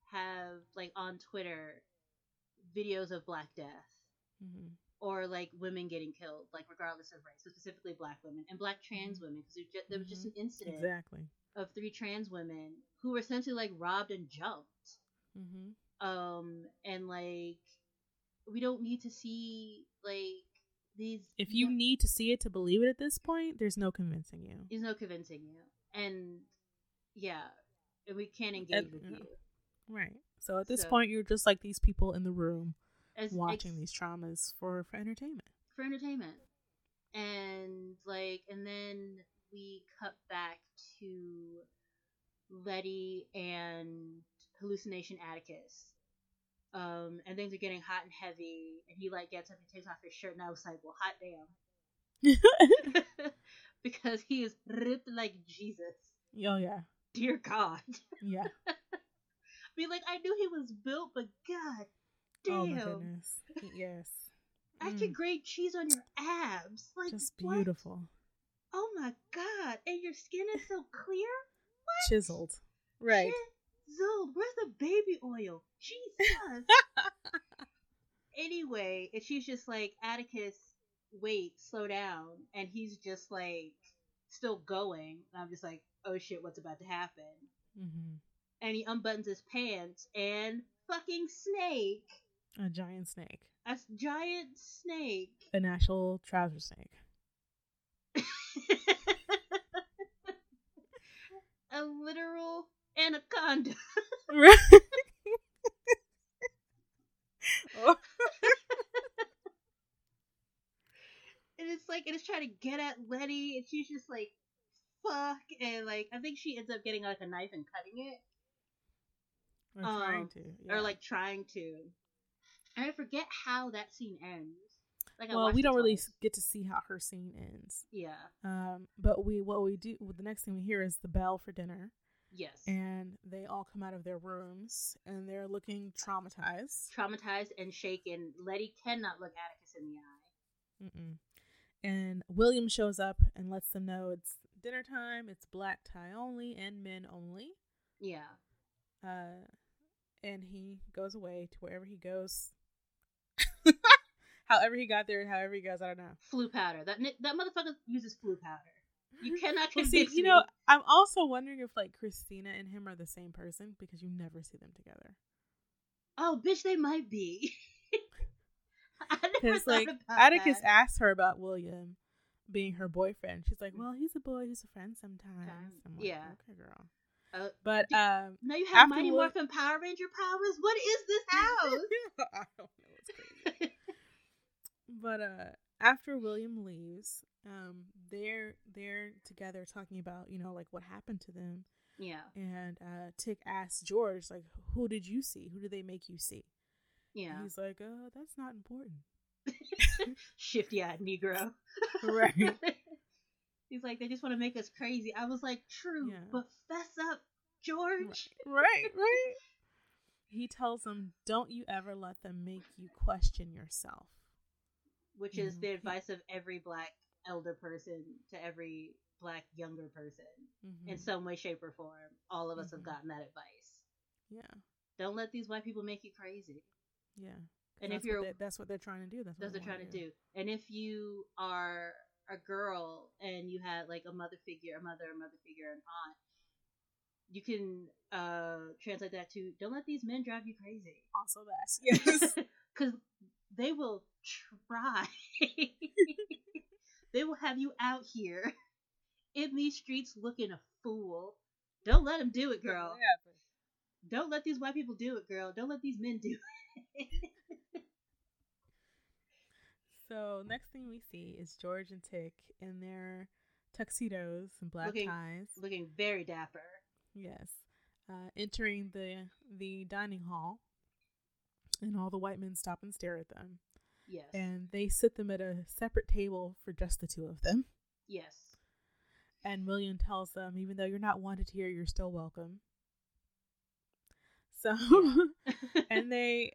have like on Twitter videos of Black Death Mm-hmm. or like women getting killed, like regardless of race, so specifically Black women and Black trans women, because there was just an incident Exactly. of 3 trans women who were essentially like robbed and jumped. Mm-hmm. And like we don't need to see like these. If you need to see it to believe it at this point, there's no convincing you. There's no convincing you, and yeah, and we can't engage with you. Right. So at this point, you're just like these people in the room watching these traumas for entertainment. For entertainment. And like, and then we cut back to Letty and Hallucination Atticus. And things are getting hot and heavy, and he like gets up and takes off his shirt, and I was like, well, hot damn. Because he is ripped like Jesus. Oh yeah. Dear God. Yeah. I mean, like, I knew he was built, but God damn. Oh my goodness. Yes. I can grate cheese on your abs. Like, just beautiful. What? Oh my God. And your skin is so clear? What? Chiseled. Right. Chiseled. Where's the baby oil? Jesus. Anyway, and she's just like, Atticus, wait, slow down. And he's just like, still going. And I'm just like, oh shit, what's about to happen? Mm-hmm. And he unbuttons his pants and fucking snake. A giant snake. A giant snake. An actual trouser snake. A literal anaconda. Right. Oh. And it's like, and it's trying to get at Letty, and she's just like, fuck. And like, I think she ends up getting like a knife and cutting it. Or trying to. Yeah. Or like trying to. And I forget how that scene ends. Like, well, we don't really get to see how her scene ends. Yeah. But the next thing we hear is the bell for dinner. Yes. And they all come out of their rooms, and they're looking traumatized. Traumatized and shaken. Letty cannot look Atticus in the eye. Mm-mm. And William shows up and lets them know it's dinner time, it's black tie only, and men only. Yeah. And he goes away to wherever he goes. However he got there, however he goes, I don't know. Flu powder. That motherfucker uses flu powder. You cannot convince me. I'm also wondering if like Christina and him are the same person because you never see them together. Oh, bitch, they might be. Because like Atticus asked her about William being her boyfriend. She's like, "Well, he's a boy who's a friend sometimes." I'm like, yeah. Okay, girl. But now you have Mighty Morphin Power Ranger powers. What is this house? I don't know. It's crazy. But after William leaves, they're together talking about like what happened to them. Yeah. And Tick asks George like, "Who did you see? Who did they make you see?" Yeah. And he's like, that's not important. Shifty-eyed Negro. Right. He's like, they just want to make us crazy. I was like, true, but fess up, George. Right. He tells them, don't you ever let them make you question yourself. Which is the advice of every black elder person to every black younger person. Mm-hmm. In some way, shape, or form. All of us have gotten that advice. Yeah. Don't let these white people make you crazy. Yeah. And if that's what they're trying to do. That's what they're trying to do. And if you are a girl and you had like a mother figure, an aunt, you can translate that to, don't let these men drive you crazy. Also that. Yes. Because they will try. They will have you out here in these streets looking a fool. Don't let them do it, girl. Don't let these white people do it, girl. Don't let these men do it. So next thing we see is George and Tick in their tuxedos and black ties. Looking very dapper. Yes. Entering the dining hall. And all the white men stop and stare at them. Yes. And they sit them at a separate table for just the two of them. Yes. And William tells them, even though you're not wanted here, you're still welcome. So, and they,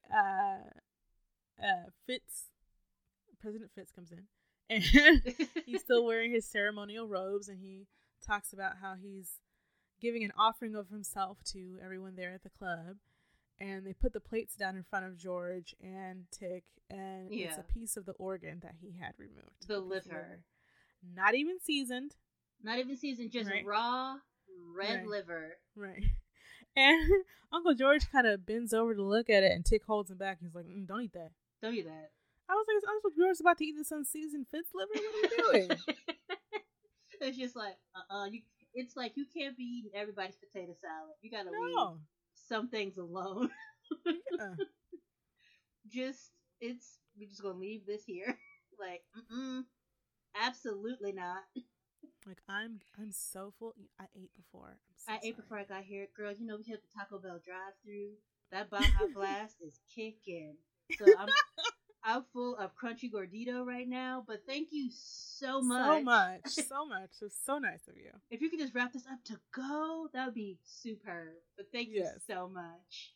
President Fitz comes in, and he's still wearing his ceremonial robes, and he talks about how he's giving an offering of himself to everyone there at the club. And they put the plates down in front of George and Tick, and it's a piece of the organ that he had removed. The liver. Not even seasoned. Not even seasoned, just raw red liver. Right. And Uncle George kind of bends over to look at it, and Tick holds him back. He's like, don't eat that. Don't eat that. I was like, is Uncle George about to eat this unseasoned Fitz liver? What are you doing? It's just like, it's like you can't be eating everybody's potato salad. You gotta leave some things alone. Yeah. We're just gonna leave this here. Like, absolutely not. Like, I'm so full. I ate before. I ate before I got here. Girl, we hit the Taco Bell drive-thru. That Baja Blast is kicking. So I'm full of crunchy gordito right now, but thank you so much. So much. It's so nice of you. If you could just wrap this up to go, that would be superb. But thank you so much.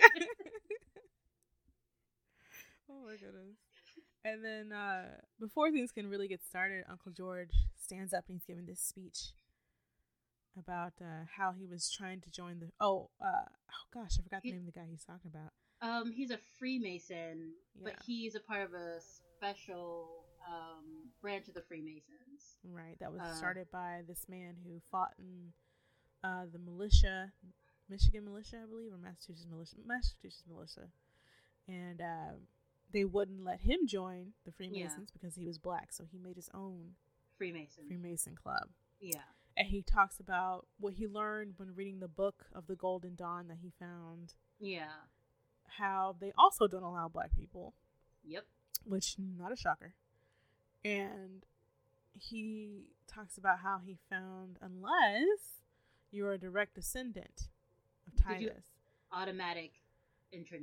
Oh my goodness. And then before things can really get started, Uncle George stands up and he's giving this speech about how he was trying to join the I forgot the name of the guy he's talking about. He's a Freemason, but he's a part of a special branch of the Freemasons. Right, that was started by this man who fought in the militia, Michigan militia, I believe, or Massachusetts militia. And they wouldn't let him join the Freemasons because he was black, so he made his own Freemason club. Yeah. And he talks about what he learned when reading the book of the Golden Dawn that he found. Yeah. How they also don't allow black people. Yep. Which, not a shocker. And he talks about how he found, unless you're a direct descendant of Titus, automatic entry.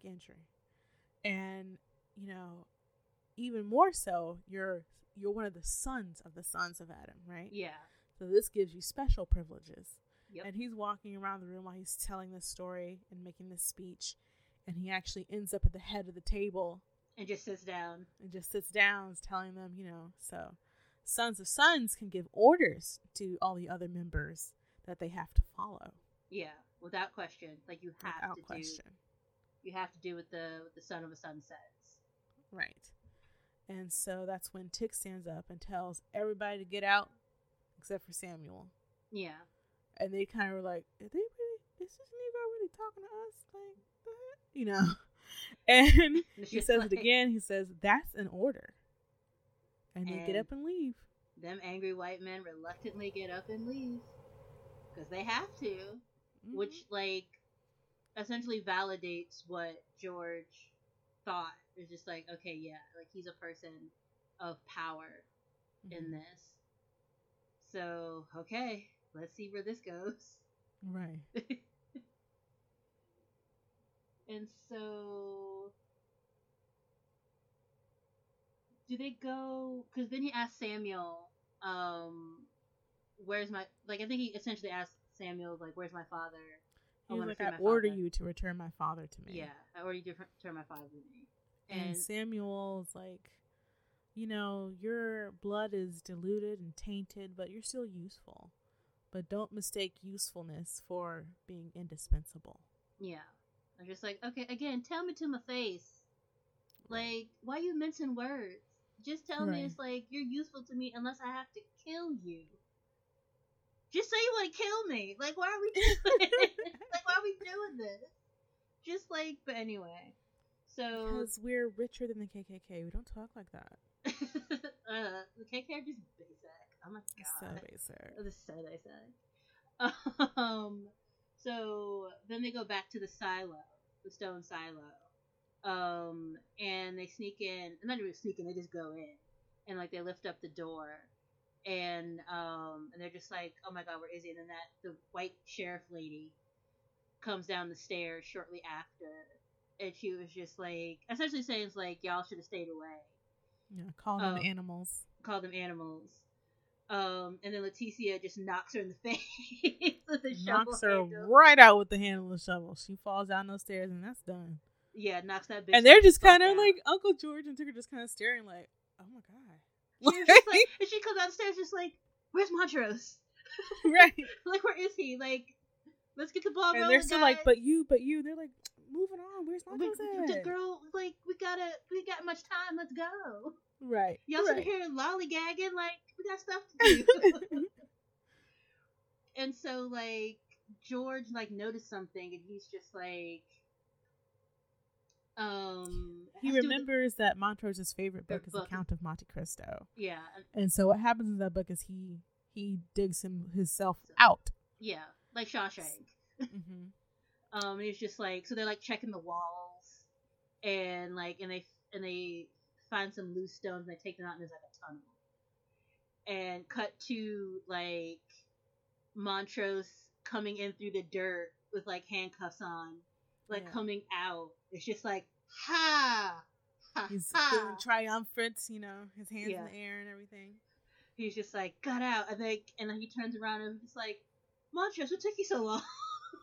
And, even more so, you're one of the sons of Adam, right? Yeah. So this gives you special privileges. Yep. And he's walking around the room while he's telling this story and making this speech. And he actually ends up at the head of the table. And just sits down. Telling them, so sons of sons can give orders to all the other members that they have to follow. Yeah, without question. Like, you have to do what the son of a son says. Right. And so that's when Tick stands up and tells everybody to get out except for Samuel. Yeah. And they kind of were like, is this Negro really talking to us? Like, that? And he says it again. He says, that's an order. And they get up and leave. Them angry white men reluctantly get up and leave. Because they have to. Mm-hmm. Which, essentially validates what George thought. It's just like, okay, yeah, he's a person of power in this. So, okay, let's see where this goes. Right. And so, do they go? Because then he asked Samuel, "Where's my?" I think he essentially asked Samuel, "Where's my father?" He's like, "I order you to return my father to me." Yeah, I order you to return my father to me. And Samuel's like, your blood is diluted and tainted, but you're still useful. But don't mistake usefulness for being indispensable. Yeah. I'm just like, okay, again, tell me to my face. Why you mincing words? Just tell me it's you're useful to me unless I have to kill you. Just say you want to kill me. Why are we doing why are we doing this? Just but anyway. So because we're richer than the KKK. We don't talk like that. The KKK are just basic. Oh my god. So basic. This is so basic. So then they go back to the silo, the stone silo. And they sneak in. Not even sneak in, they just go in. And they lift up the door. And they're just like, oh my god, where is he? And then the white sheriff lady comes down the stairs shortly after. And she was just essentially saying y'all should have stayed away. Yeah, call them animals. And then Leticia just knocks her in the face with a shovel. Knocks her right out with the handle of the shovel. She falls down those stairs and that's done. Yeah, knocks that bitch. And they're just kind of Uncle George and Tick are just kind of staring oh my god. And she comes downstairs just where's Montrose? Right. Where is he? Let's get the ball rolling. And they're still guys. but you. They're like, moving on. Where's Montrose at? Girl, like, we got much time. Let's go. Right. Y'all right. sitting here lollygagging, like, we got stuff to do. And so, like, George, like, noticed something, and he's just like, he remembers that Montrose's favorite book is The Count of Monte Cristo. Yeah. And so what happens in that book is he digs himself out. Yeah, like Shawshank. Mm-hmm. And he's just like, so they're like checking the walls, and like, and they find some loose stones, and they take them out, and there's like a tunnel. And cut to like Montrose coming in through the dirt with like handcuffs on, like coming out. It's just like, ha! He's feeling triumphant, you know, his hands in the air and everything. He's just like, got out. And then he turns around and he's like, Montrose, what took you so long?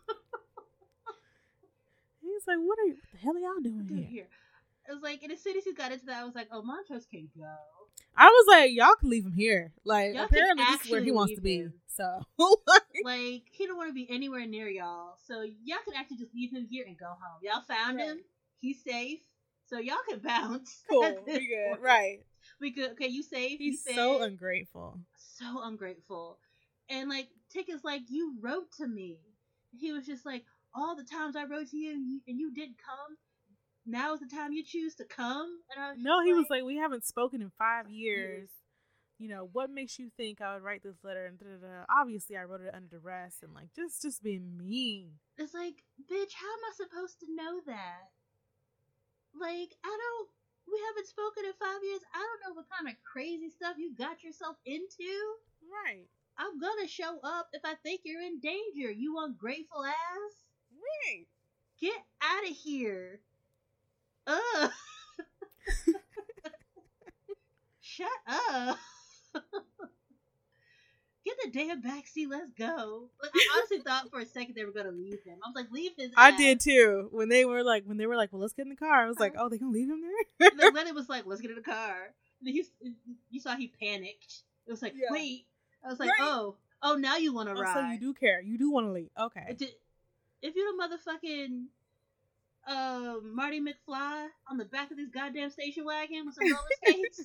He's like, what the hell are y'all doing here? It was like, in as soon as he got into that, I was like, oh, Montrose can go. I was like, y'all can leave him here. Like, y'all apparently this is where he wants to be. Him. So, like, he don't want to be anywhere near y'all. So y'all can actually just leave him here and go home. Y'all found him. He's safe. So y'all can bounce. Cool. We good. Right. We good. Okay, you safe. He's so ungrateful. So ungrateful. And like, Tick is like, you wrote to me. He was just like, all the times I wrote to you and you didn't come. Now is the time you choose to come. And he was like, we haven't spoken in 5 years. You know, what makes you think I would write this letter? And obviously, I wrote it under duress and like just being mean. It's like, bitch, how am I supposed to know that? Like, we haven't spoken in 5 years. I don't know what kind of crazy stuff you got yourself into. Right. I'm gonna show up if I think you're in danger, you ungrateful ass. Right. Get out of here. Ugh. Shut up. Get the damn backseat, let's go. Like, I honestly thought for a second they were gonna leave him. I was like, leave his ass. I did too. When they were like, well, let's get in the car. I was like, oh, they gonna leave him there? And then Lenny was like, let's get in the car. And you saw he panicked. It was like, wait. I was like, oh, now you want to ride. So you do care. You do want to leave. Okay. If you're the motherfucking Marty McFly on the back of this goddamn station wagon with some roller skates.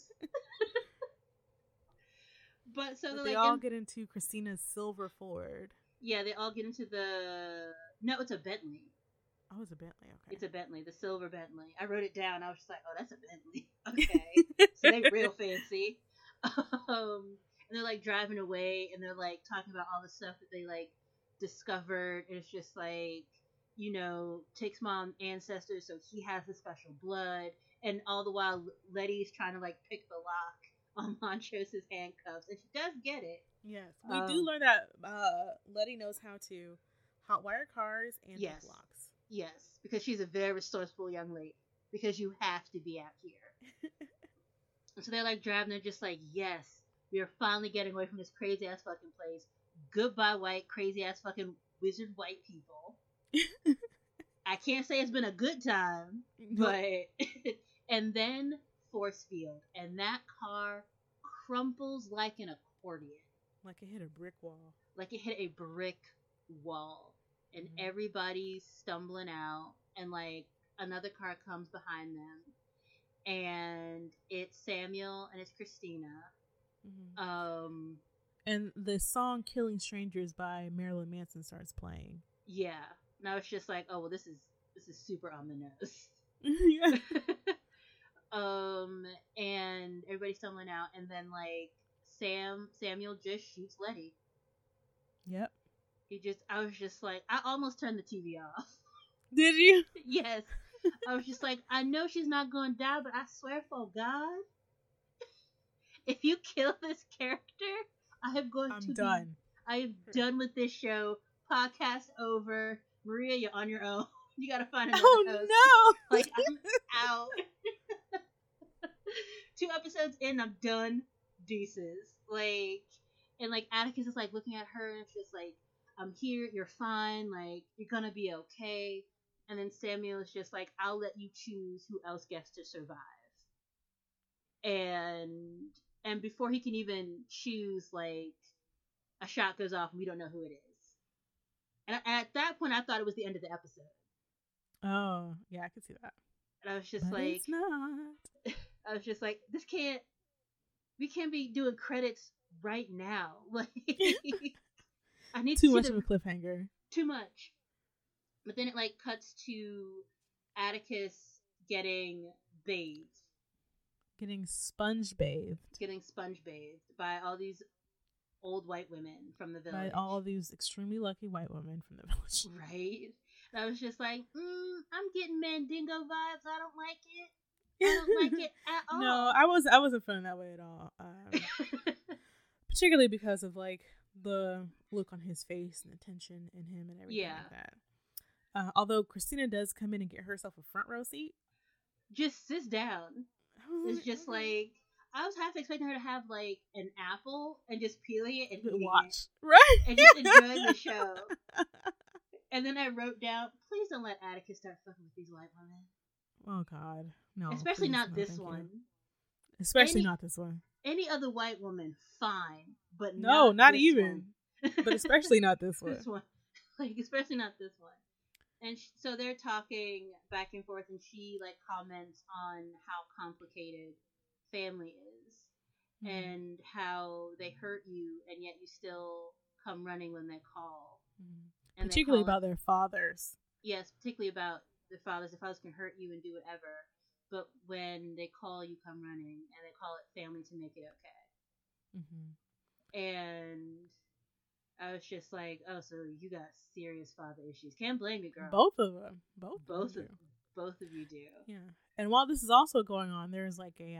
But they all get into Christina's silver Ford. Yeah, they all get into no, it's a Bentley. Oh, it's a Bentley. Okay. It's a Bentley, the silver Bentley. I wrote it down. I was just like, oh, that's a Bentley. Okay. So they real fancy. And they're like driving away, and they're like talking about all the stuff that they like discovered. And it's just like, you know, Tick's mom ancestors, so he has the special blood. And all the while, Letty's trying to like pick the lock on Montrose's handcuffs, and she does get it. Yes, we do learn that Letty knows how to hotwire cars and pick locks. Yes, because she's a very resourceful young lady. Because you have to be out here. And so they're like driving. They're just like, yes, we are finally getting away from this crazy ass fucking place. Goodbye, white crazy ass fucking wizard white people. I can't say it's been a good time, but and then force field, and that car crumples like an accordion. Like it hit a brick wall. Like it hit a brick wall, and everybody's stumbling out, and like another car comes behind them, and it's Samuel and it's Christina. And the song "Killing Strangers" by Marilyn Manson starts playing. Yeah. Now it's just like, oh well, this is super on the nose. Yeah. And everybody's stumbling out, and then like Samuel just shoots Letty. Yep. I was just like, I almost turned the TV off. Did you? Yes. I was just like, I know she's not going to die, but I swear for God, if you kill this character, I'm done. I am done with this show. Podcast over. Maria, you're on your own. You gotta find another host. No! Like, I'm out. 2 episodes in, I'm done. Deuces. Like, and like Atticus is like looking at her, and it's just like, I'm here, you're fine, like, you're gonna be okay. And then Samuel is just like, I'll let you choose who else gets to survive. And before he can even choose, like, a shot goes off and we don't know who it is. And at that point, I thought it was the end of the episode. Oh, yeah, I could see that. And I was just But like, it's not. we can't be doing credits right now. Like, I need to Too see much the of a cliffhanger. too much. But then it like cuts to Atticus getting bathed, Getting sponge bathed getting sponge bathed by all these old white women from the by village. all these extremely lucky white women from the village. Right? And I was just like, I'm getting Mandingo vibes. I don't like it. I don't like it at all. No, I wasn't feeling that way at all. Particularly because of like the look on his face and the tension in him and everything like that. Although Christina does come in and get herself a front row seat, just sits down. It's just like, I was half expecting her to have like an apple and just peeling it and eating watch, it. right? And just enjoying the show. And then I wrote down, please don't let Atticus start fucking with these white women. Oh God, no! Especially not this one. Especially not this one. Any other white woman, fine, but no, not even. But especially not this one. This one, like especially not this one. And so they're talking back and forth, and she like comments on how complicated family is, and how they hurt you, and yet you still come running when they call. And particularly about their fathers. Yes, particularly about their fathers. The fathers can hurt you and do whatever, but when they call, you come running, and they call it family to make it okay. And I was just like, oh, so you got serious father issues. Can't blame you, girl. Both of them. Both of you do. Yeah. And while this is also going on, there's like a,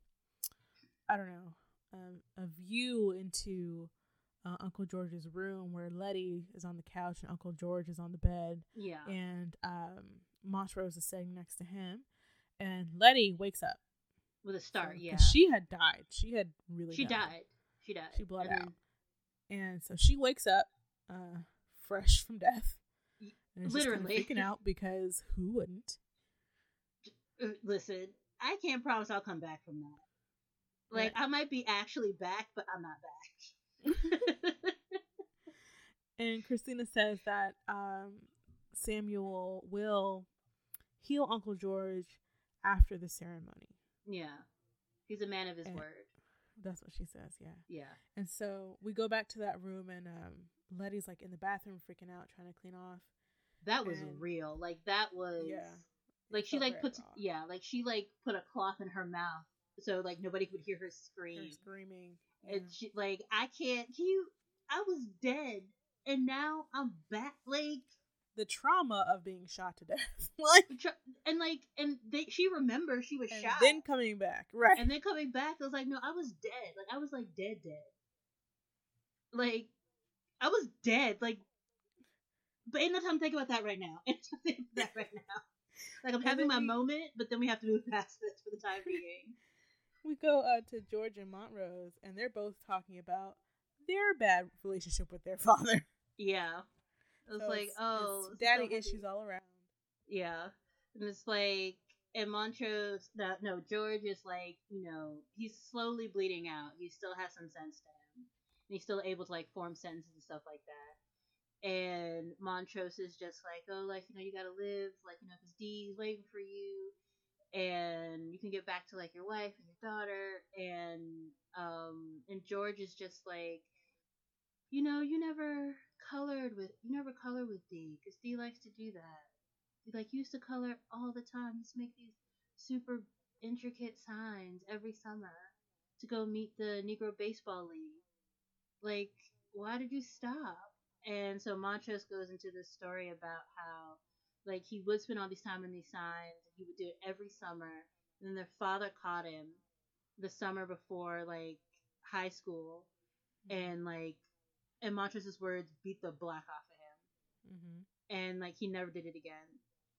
I don't know, a view into Uncle George's room where Letty is on the couch and Uncle George is on the bed. Yeah. And Montrose is sitting next to him. And Letty wakes up. With a start, yeah. Because she had died. She had really died. She died. She bled out. And so she wakes up fresh from death. And is literally just kind of freaking out because who wouldn't? Listen, I can't promise I'll come back from that. Like, I might be actually back, but I'm not back. And Christina says that Samuel will heal Uncle George after the ceremony. Yeah. He's a man of his word. That's what she says, yeah. Yeah. And so we go back to that room, and Letty's like in the bathroom freaking out, trying to clean off. That was real. Like, that was... Yeah. Like, she like puts... Raw. Yeah, like she like put a cloth in her mouth so like nobody would hear her scream. Her screaming. Yeah. And she like, I can't... I was dead, and now I'm back. Like... The trauma of being shot to death. She remembers she was shot. Then coming back. Right. And then coming back, I was like, no, I was dead. Like, I was like dead. Like, I was dead. Like, but ain't no time to think about that right now. Like, I'm having my moment, but then we have to move past this for the time being. We go to George and Montrose, and they're both talking about their bad relationship with their father. Yeah. It was like, it's daddy issues all around. Yeah. And it's like, and Montrose, George is like, he's slowly bleeding out. He still has some sense to him. And he's still able to like form sentences and stuff like that. And Montrose is just like, oh, like, you gotta live, like, because Dee's waiting for you. And you can get back to like your wife and your daughter. And George is just like, you never color with Dee, because Dee likes to do that. He like used to color all the time. He used to make these super intricate signs every summer to go meet the Negro Baseball League. Like, why did you stop? And so Montrose goes into this story about how like he would spend all this time in these signs, and he would do it every summer. And then their father caught him the summer before like high school, and Montrose's words beat the black off of him. Mm-hmm. And like he never did it again.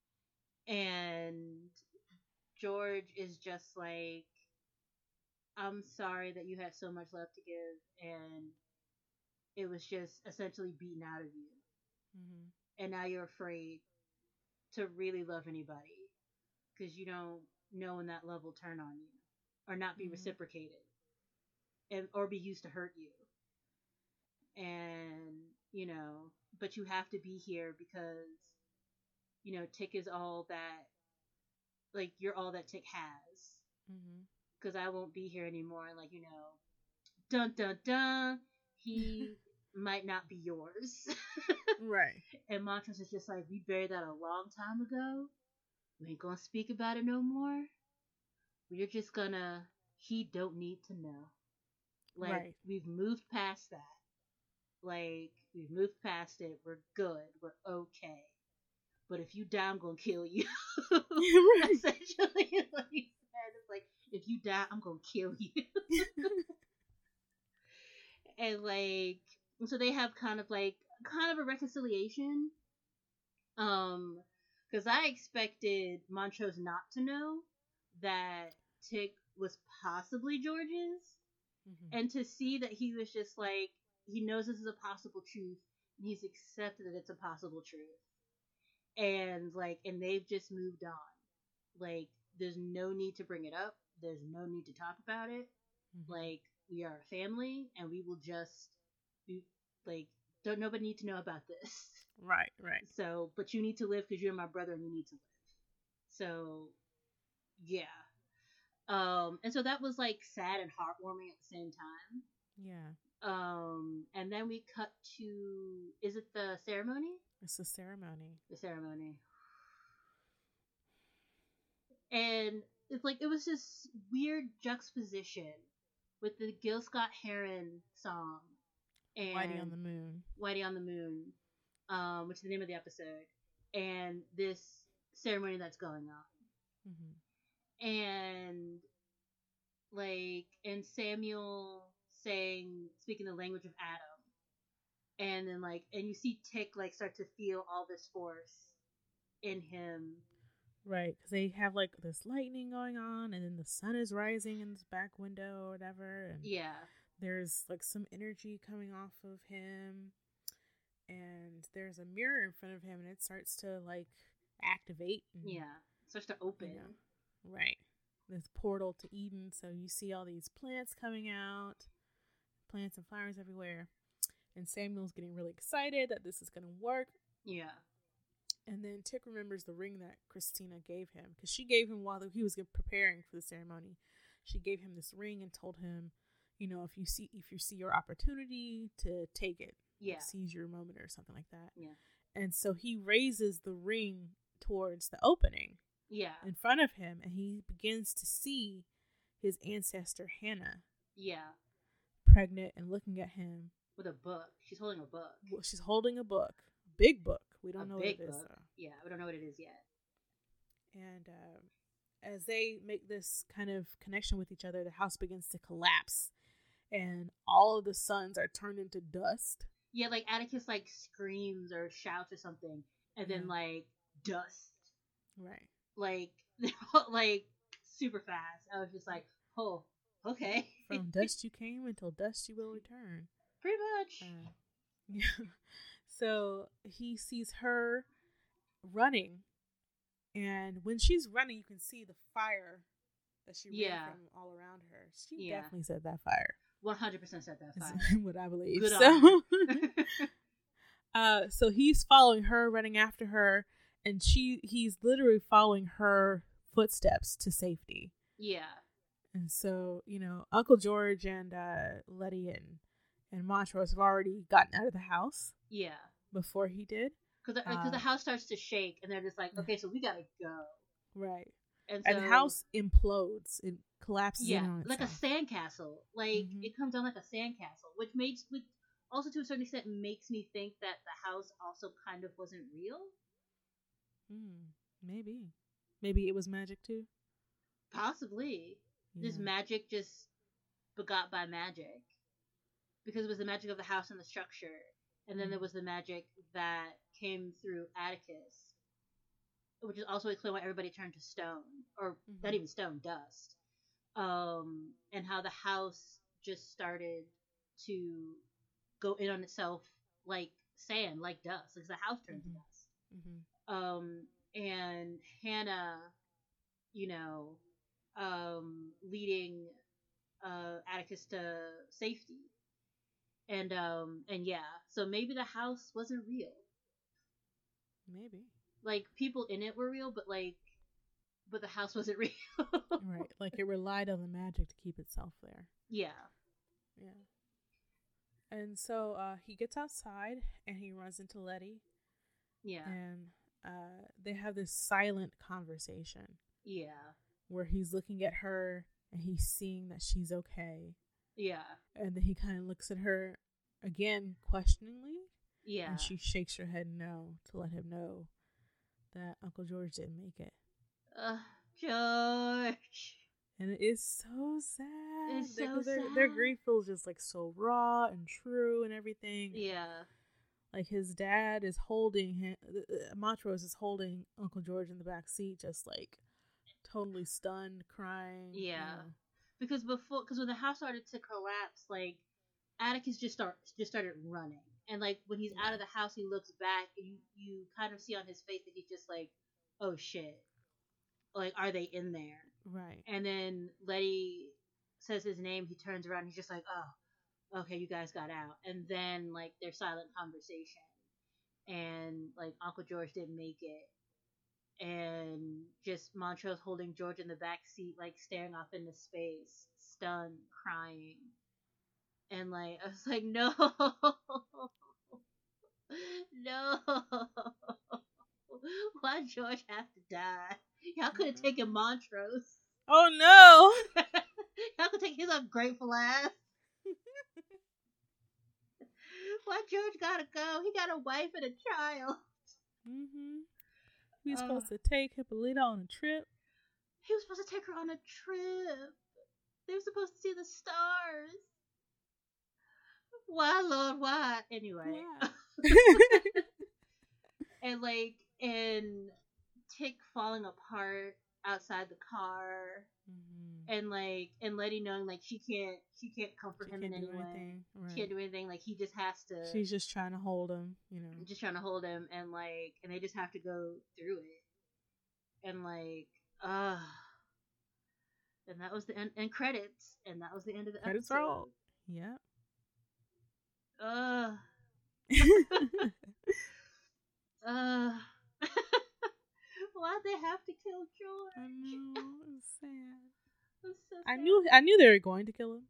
And George is just like, I'm sorry that you had so much love to give, and it was just essentially beaten out of you. Mm-hmm. And now you're afraid to really love anybody because you don't know when that love will turn on you or not be reciprocated or be used to hurt you. And, but you have to be here because Tick is all that, like, you're all that Tick has. Mm-hmm. Because I won't be here anymore. And, like, dun dun dun, he might not be yours. Right. And Montrose is just like, we buried that a long time ago. We ain't gonna speak about it no more. We're just gonna, he don't need to know. Like, Right. we've moved past that. Like, we've moved past it. We're good. We're okay. But if you die, I'm gonna kill you. Right. Essentially, what he said. It's like, if you die, I'm gonna kill you. And, like, so they have kind of a reconciliation. Because I expected Montrose not to know that Tick was possibly George's, Mm-hmm. and to see that he was just like, he knows this is a possible truth, and he's accepted that it's a possible truth, and they've just moved on. Like, there's no need to bring it up. There's no need to talk about it. Mm-hmm. Like, we are a family, and we will just be like, don't nobody need to know about this. Right. Right. So, but you need to live because you're my brother and you need to live. So, yeah. And so that was like sad and heartwarming at the same time. Yeah. And then we cut to, is it the ceremony? It's a ceremony. The ceremony. And it's like, it was this weird juxtaposition with the Gil Scott Heron song and Whitey on the Moon. Whitey on the Moon, which is the name of the episode, and this ceremony that's going on. Mm-hmm. And and Samuel speaking the language of Adam, and then and you see Tick start to feel all this force in him. Right, because they have this lightning going on, and then the sun is rising in this back window or whatever, and yeah, there's some energy coming off of him, and there's a mirror in front of him, and it starts to activate. And, it starts to open. Right, this portal to Eden. So you see all these plants coming out, plants and flowers everywhere, and Samuel's getting really excited that this is going to work. Yeah. And then Tick remembers the ring that Christina gave him, because she gave him while he was preparing for the ceremony. She gave him this ring and told him, if you see your opportunity to take it, seize your moment or something like that. Yeah. And so he raises the ring towards the opening. Yeah. In front of him, and he begins to see his ancestor Hannah. Yeah. Pregnant and looking at him with a book. She's holding a book. Well, she's holding a book, a big book. We don't know what it is. Though. Yeah, we don't know what it is yet. And as they make this kind of connection with each other, the house begins to collapse, and all of the suns are turned into dust. Yeah, Atticus screams or shouts or something, and then dust. Right. Super fast. I was just like, oh, okay. From dust you came, until dust you will return. Pretty much. Yeah. So he sees her running, and when she's running, you can see the fire that she ran from all around her. She definitely said that fire. 100% said that fire. That's what I believe. Good So he's following her, running after her, and he's literally following her footsteps to safety. Yeah. And so, Uncle George and Letty and Montrose have already gotten out of the house. Yeah. Before he did. Because the house starts to shake, and they're just like, okay, so we gotta go. Right. And the house implodes. It collapses in on itself. Like a sandcastle. It comes down like a sandcastle, which also to a certain extent makes me think that the house also kind of wasn't real. Maybe. Maybe it was magic too? Possibly. Yeah. This magic just begot by magic. Because it was the magic of the house and the structure. And then there was the magic that came through Atticus, which is also explain why everybody turned to stone, or not even stone, dust. And how the house just started to go in on itself like sand, like dust, because the house turned to dust. And Hannah, leading Atticus to safety. And yeah, so maybe the house wasn't real. Maybe. like people in it were real, but the house wasn't real. Right. Like it relied on the magic to keep itself there. Yeah. Yeah. And so he gets outside and he runs into Letty. Yeah. And they have this silent conversation. Yeah. Where he's looking at her and he's seeing that she's okay. Yeah. And then he kind of looks at her again questioningly. Yeah. And she shakes her head no to let him know that Uncle George didn't make it. George. And it is so sad. It's so sad. Their grief feels just like so raw and true and everything. Yeah. Like his dad is holding him. Montrose is holding Uncle George in the back seat, just like totally stunned, crying. Yeah. You know. Because when the house started to collapse, like Atticus just started running, and like when he's out of the house, he looks back, and you kind of see on his face that he's just like, oh shit, like are they in there? Right. And then Letty says his name. He turns around. He's just like, oh, okay, you guys got out. And then like their silent conversation, and like Uncle George didn't make it, and just Montrose holding George in the back seat, like staring off into space, stunned, crying, and like I was like, no, no, why George have to die? Y'all could have taken Montrose. Oh no! Y'all could take his ungrateful ass. Why George gotta go? He got a wife and a child. Mm-hmm. He was supposed to take Hippolyta on a trip. He was supposed to take her on a trip. They were supposed to see the stars. Why, Lord, why? Anyway. And Tick falling apart outside the car. Mm-hmm. And Letty knowing like she can't comfort him in any way. Right. She can't do anything. Like he just has to. She's just trying to hold him, you know. Just trying to hold him, and they just have to go through it. And and that was the end. And credits, and that was the end of the credits episode. Roll. Yep. Why'd they have to kill George? I know, it's sad. It's so sad. I knew they were going to kill him.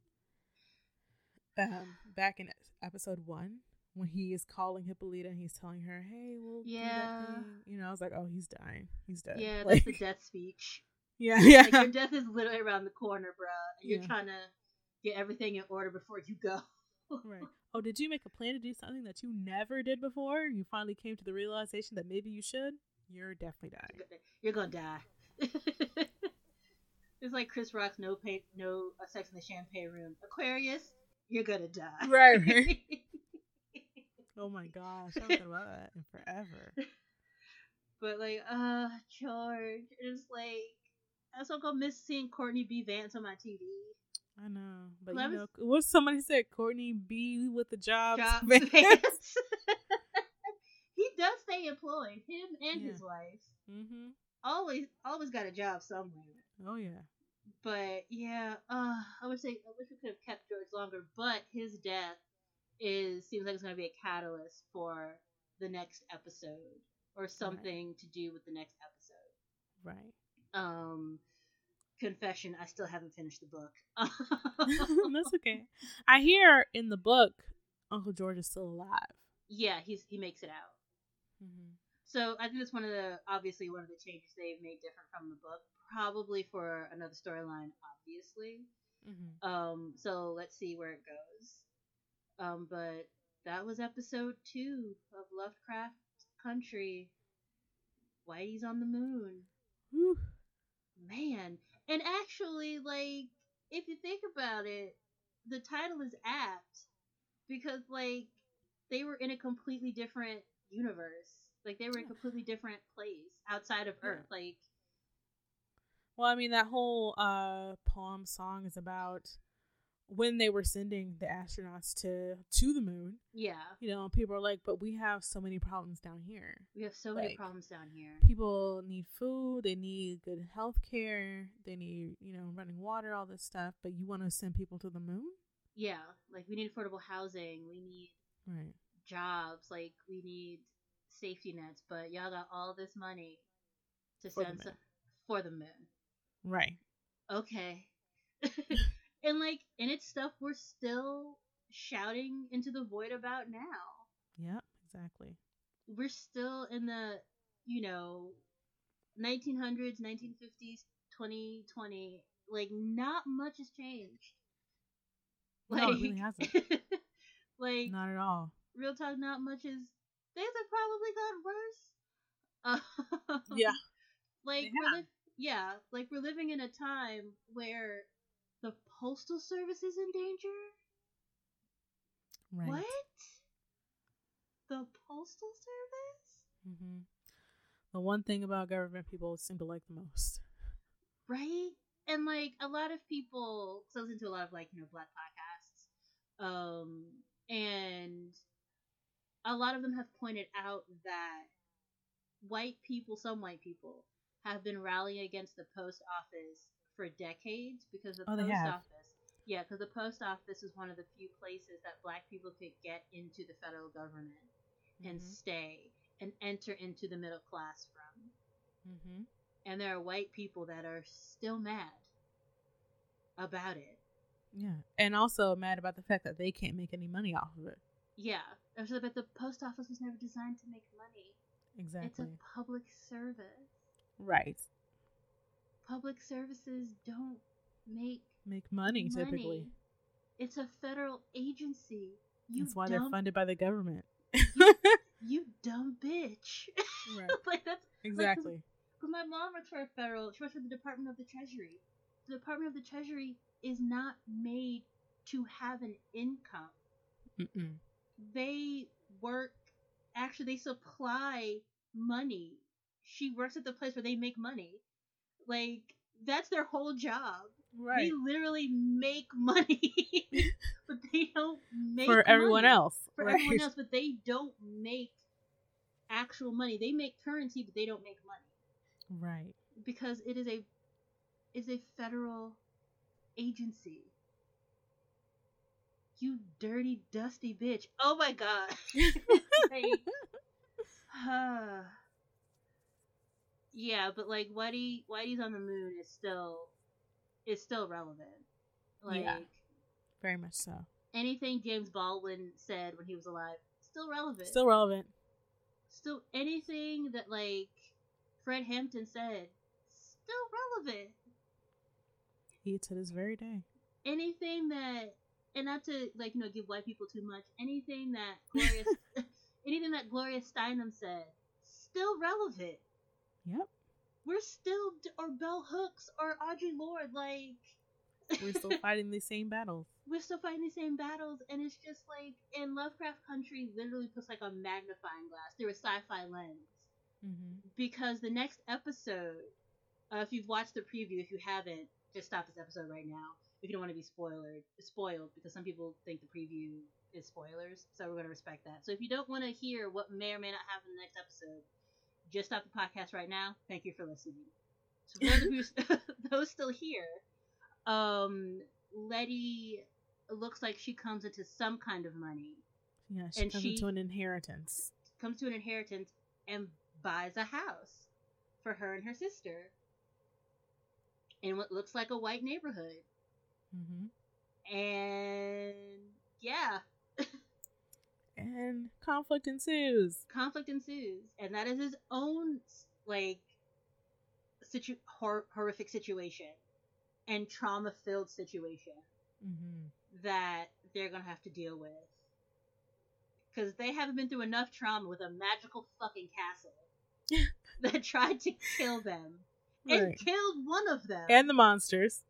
Back in episode 1, when he is calling Hippolyta and he's telling her, "Hey, we'll do that thing." You know, I was like, "Oh, he's dying. He's dead." Yeah, like, that's the death speech. Yeah. Like, your death is literally around the corner, bro. And you're trying to get everything in order before you go. Right. Oh, did you make a plan to do something that you never did before? You finally came to the realization that maybe you should? You're definitely dying. You're gonna die. It's like Chris Rock's no Sex in the Champagne Room. Aquarius, you're gonna die. Right. Oh my gosh, I haven't thought about that in forever. But like, George, it's like I so gonna miss seeing Courtney B. Vance on my TV. I know, but you know what somebody said? Courtney B. with the job. Vance. He does stay employed. Him and his wife. Mm-hmm. Always got a job somewhere. Oh yeah. But yeah, I wish we could have kept George longer. But his death seems like it's going to be a catalyst for the next episode or something to do with the next episode. Right. Confession: I still haven't finished the book. That's okay. I hear in the book Uncle George is still alive. Yeah, he makes it out. Mm-hmm. So I think that's one of the changes they've made different from the book. Probably for another storyline, obviously. Mm-hmm. So let's see where it goes. But that was episode 2 of Lovecraft Country. Whitey's on the Moon. Whew. Man. And actually, like, if you think about it, the title is apt. Because, like, they were in a completely different universe. Like, they were in a completely different place outside of Earth. Like, well, I mean, that whole poem song is about when they were sending the astronauts to the moon. Yeah. You know, people are like, but we have so many problems down here. We have so many problems down here. People need food. They need good health care. They need, running water, all this stuff. But you want to send people to the moon? Yeah. Like, we need affordable housing. We need jobs. Like, we need safety nets, but y'all got all this money to For the send moon. for the moon. Right. Okay. And it's stuff we're still shouting into the void about now. Yep, exactly. We're still in the, 1900s, 1950s, 2020. Like, not much has changed. No, it really hasn't. Like, Not at all. real talk, not much is. Things have probably gotten worse. Yeah. Like we're living in a time where the postal service is in danger. Right. What? The postal service? Mm-hmm. The one thing about government people seem to like the most. Right? And a lot of people, so I listen to a lot of black podcasts, and a lot of them have pointed out that some white people, have been rallying against the post office for decades because the They post have. office, yeah, because the post office is one of the few places that black people could get into the federal government and stay and enter into the middle class from. Mm-hmm. And there are white people that are still mad about it. Yeah, and also mad about the fact that they can't make any money off of it. Yeah, but the post office was never designed to make money. Exactly. It's a public service. Right. Public services don't make money typically. It's a federal agency. That's why they're funded by the government. You dumb bitch. Right. That's exactly. But my mom works for she works for the Department of the Treasury. The Department of the Treasury is not made to have an income. Mm-mm. They supply money. She works at the place where they make money. That's their whole job. Right. They literally make money, but they don't make for everyone money. else. Everyone else, but they don't make actual money. They make currency, but they don't make money. Right. Because it is a federal agency. You dirty, dusty bitch. Oh my god. Yeah, but Whitey's on the moon is still relevant. Yeah, very much so. Anything James Baldwin said when he was alive, still relevant. Still anything that Fred Hampton said, still relevant. To this very day. Anything that, and not to give white people too much, anything that Gloria Steinem said, still relevant. Yep. We're still, or Bell Hooks, or Audre Lorde, we're still fighting the same battles. We're still fighting the same battles, and it's just in Lovecraft Country literally puts a magnifying glass through a sci-fi lens. Mm-hmm. Because the next episode, if you've watched the preview, if you haven't, just stop this episode right now. If you don't want to be spoiled, because some people think the preview is spoilers, so we're going to respect that. So if you don't want to hear what may or may not happen in the next episode, just stop the podcast right now. Thank you for listening. So for those still here, Letty looks like she comes into some kind of money. Yeah, she comes into an inheritance. Comes to an inheritance and buys a house for her and her sister in what looks like a white neighborhood. Mm-hmm. And yeah. And conflict ensues. And that is his own horrific situation and trauma-filled situation that they're gonna have to deal with, because they haven't been through enough trauma with a magical fucking castle that tried to kill them and killed one of them, and the monsters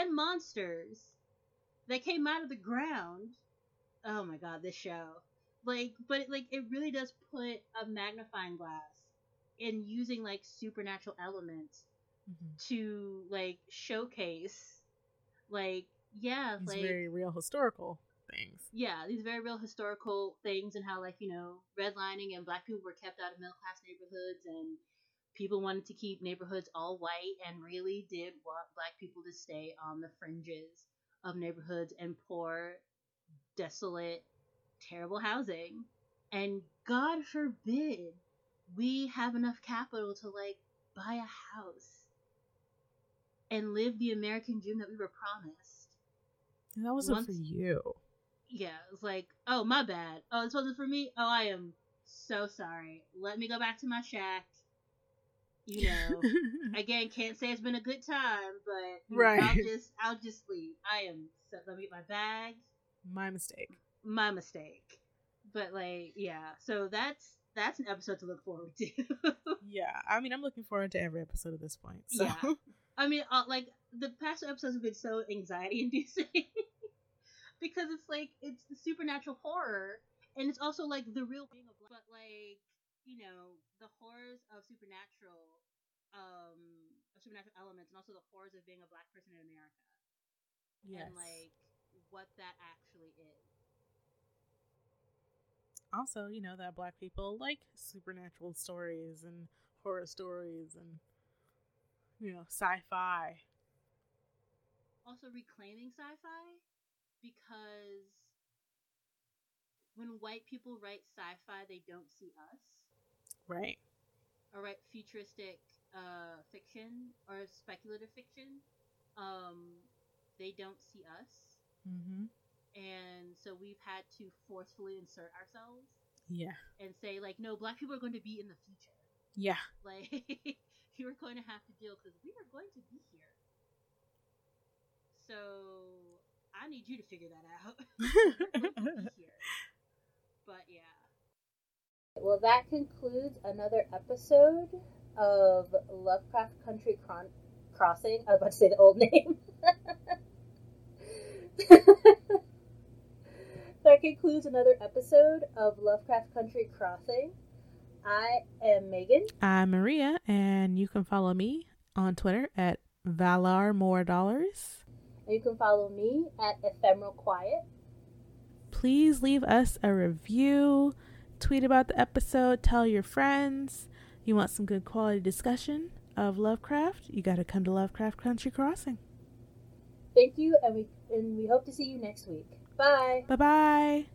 that came out of the ground. Oh my god, this show. It really does put a magnifying glass in using supernatural elements to showcase these very real historical things. Yeah, these very real historical things, and how redlining and black people were kept out of middle class neighborhoods, and people wanted to keep neighborhoods all white and really did want black people to stay on the fringes of neighborhoods and poor, desolate, terrible housing. And God forbid we have enough capital to like buy a house and live the American dream that we were promised. And that wasn't for you. Yeah, it's like, oh, my bad. Oh, this wasn't for me? Oh, I am so sorry. Let me go back to my shack. You know, again, can't say it's been a good time, but right. I'll just leave. Let me get my bags. My mistake. But like, yeah, so that's an episode to look forward to. Yeah, I mean, I'm looking forward to every episode at this point. So. Yeah, I mean, like the past episodes have been so anxiety inducing because it's like it's the supernatural horror, and it's also like the real being of, but like the horrors of supernatural elements, and also the horrors of being a Black person in America. Yes. And like what that actually is. Also, that Black people like supernatural stories and horror stories and sci-fi. Also reclaiming sci-fi, because when white people write sci-fi, they don't see us. Right. Or write futuristic fiction or speculative fiction, they don't see us. Mm-hmm. And so we've had to forcefully insert ourselves. Yeah. And say, like, no, Black people are going to be in the future. Yeah. Like, you are going to have to deal, because we are going to be here. So, I need you to figure that out. We're going to be here. But, yeah. Well, that concludes another episode of Lovecraft Country Crossing. I was about to say the old name. That concludes another episode of Lovecraft Country Crossing. I am Megan. I'm Maria, and you can follow me on Twitter at ValarMoreDollars. And you can follow me at Ephemeral Quiet. Please leave us a review, tweet about the episode, tell your friends. You want some good quality discussion of Lovecraft? You got to come to Lovecraft Country Crossing. Thank you, and we hope to see you next week. Bye. Bye-bye.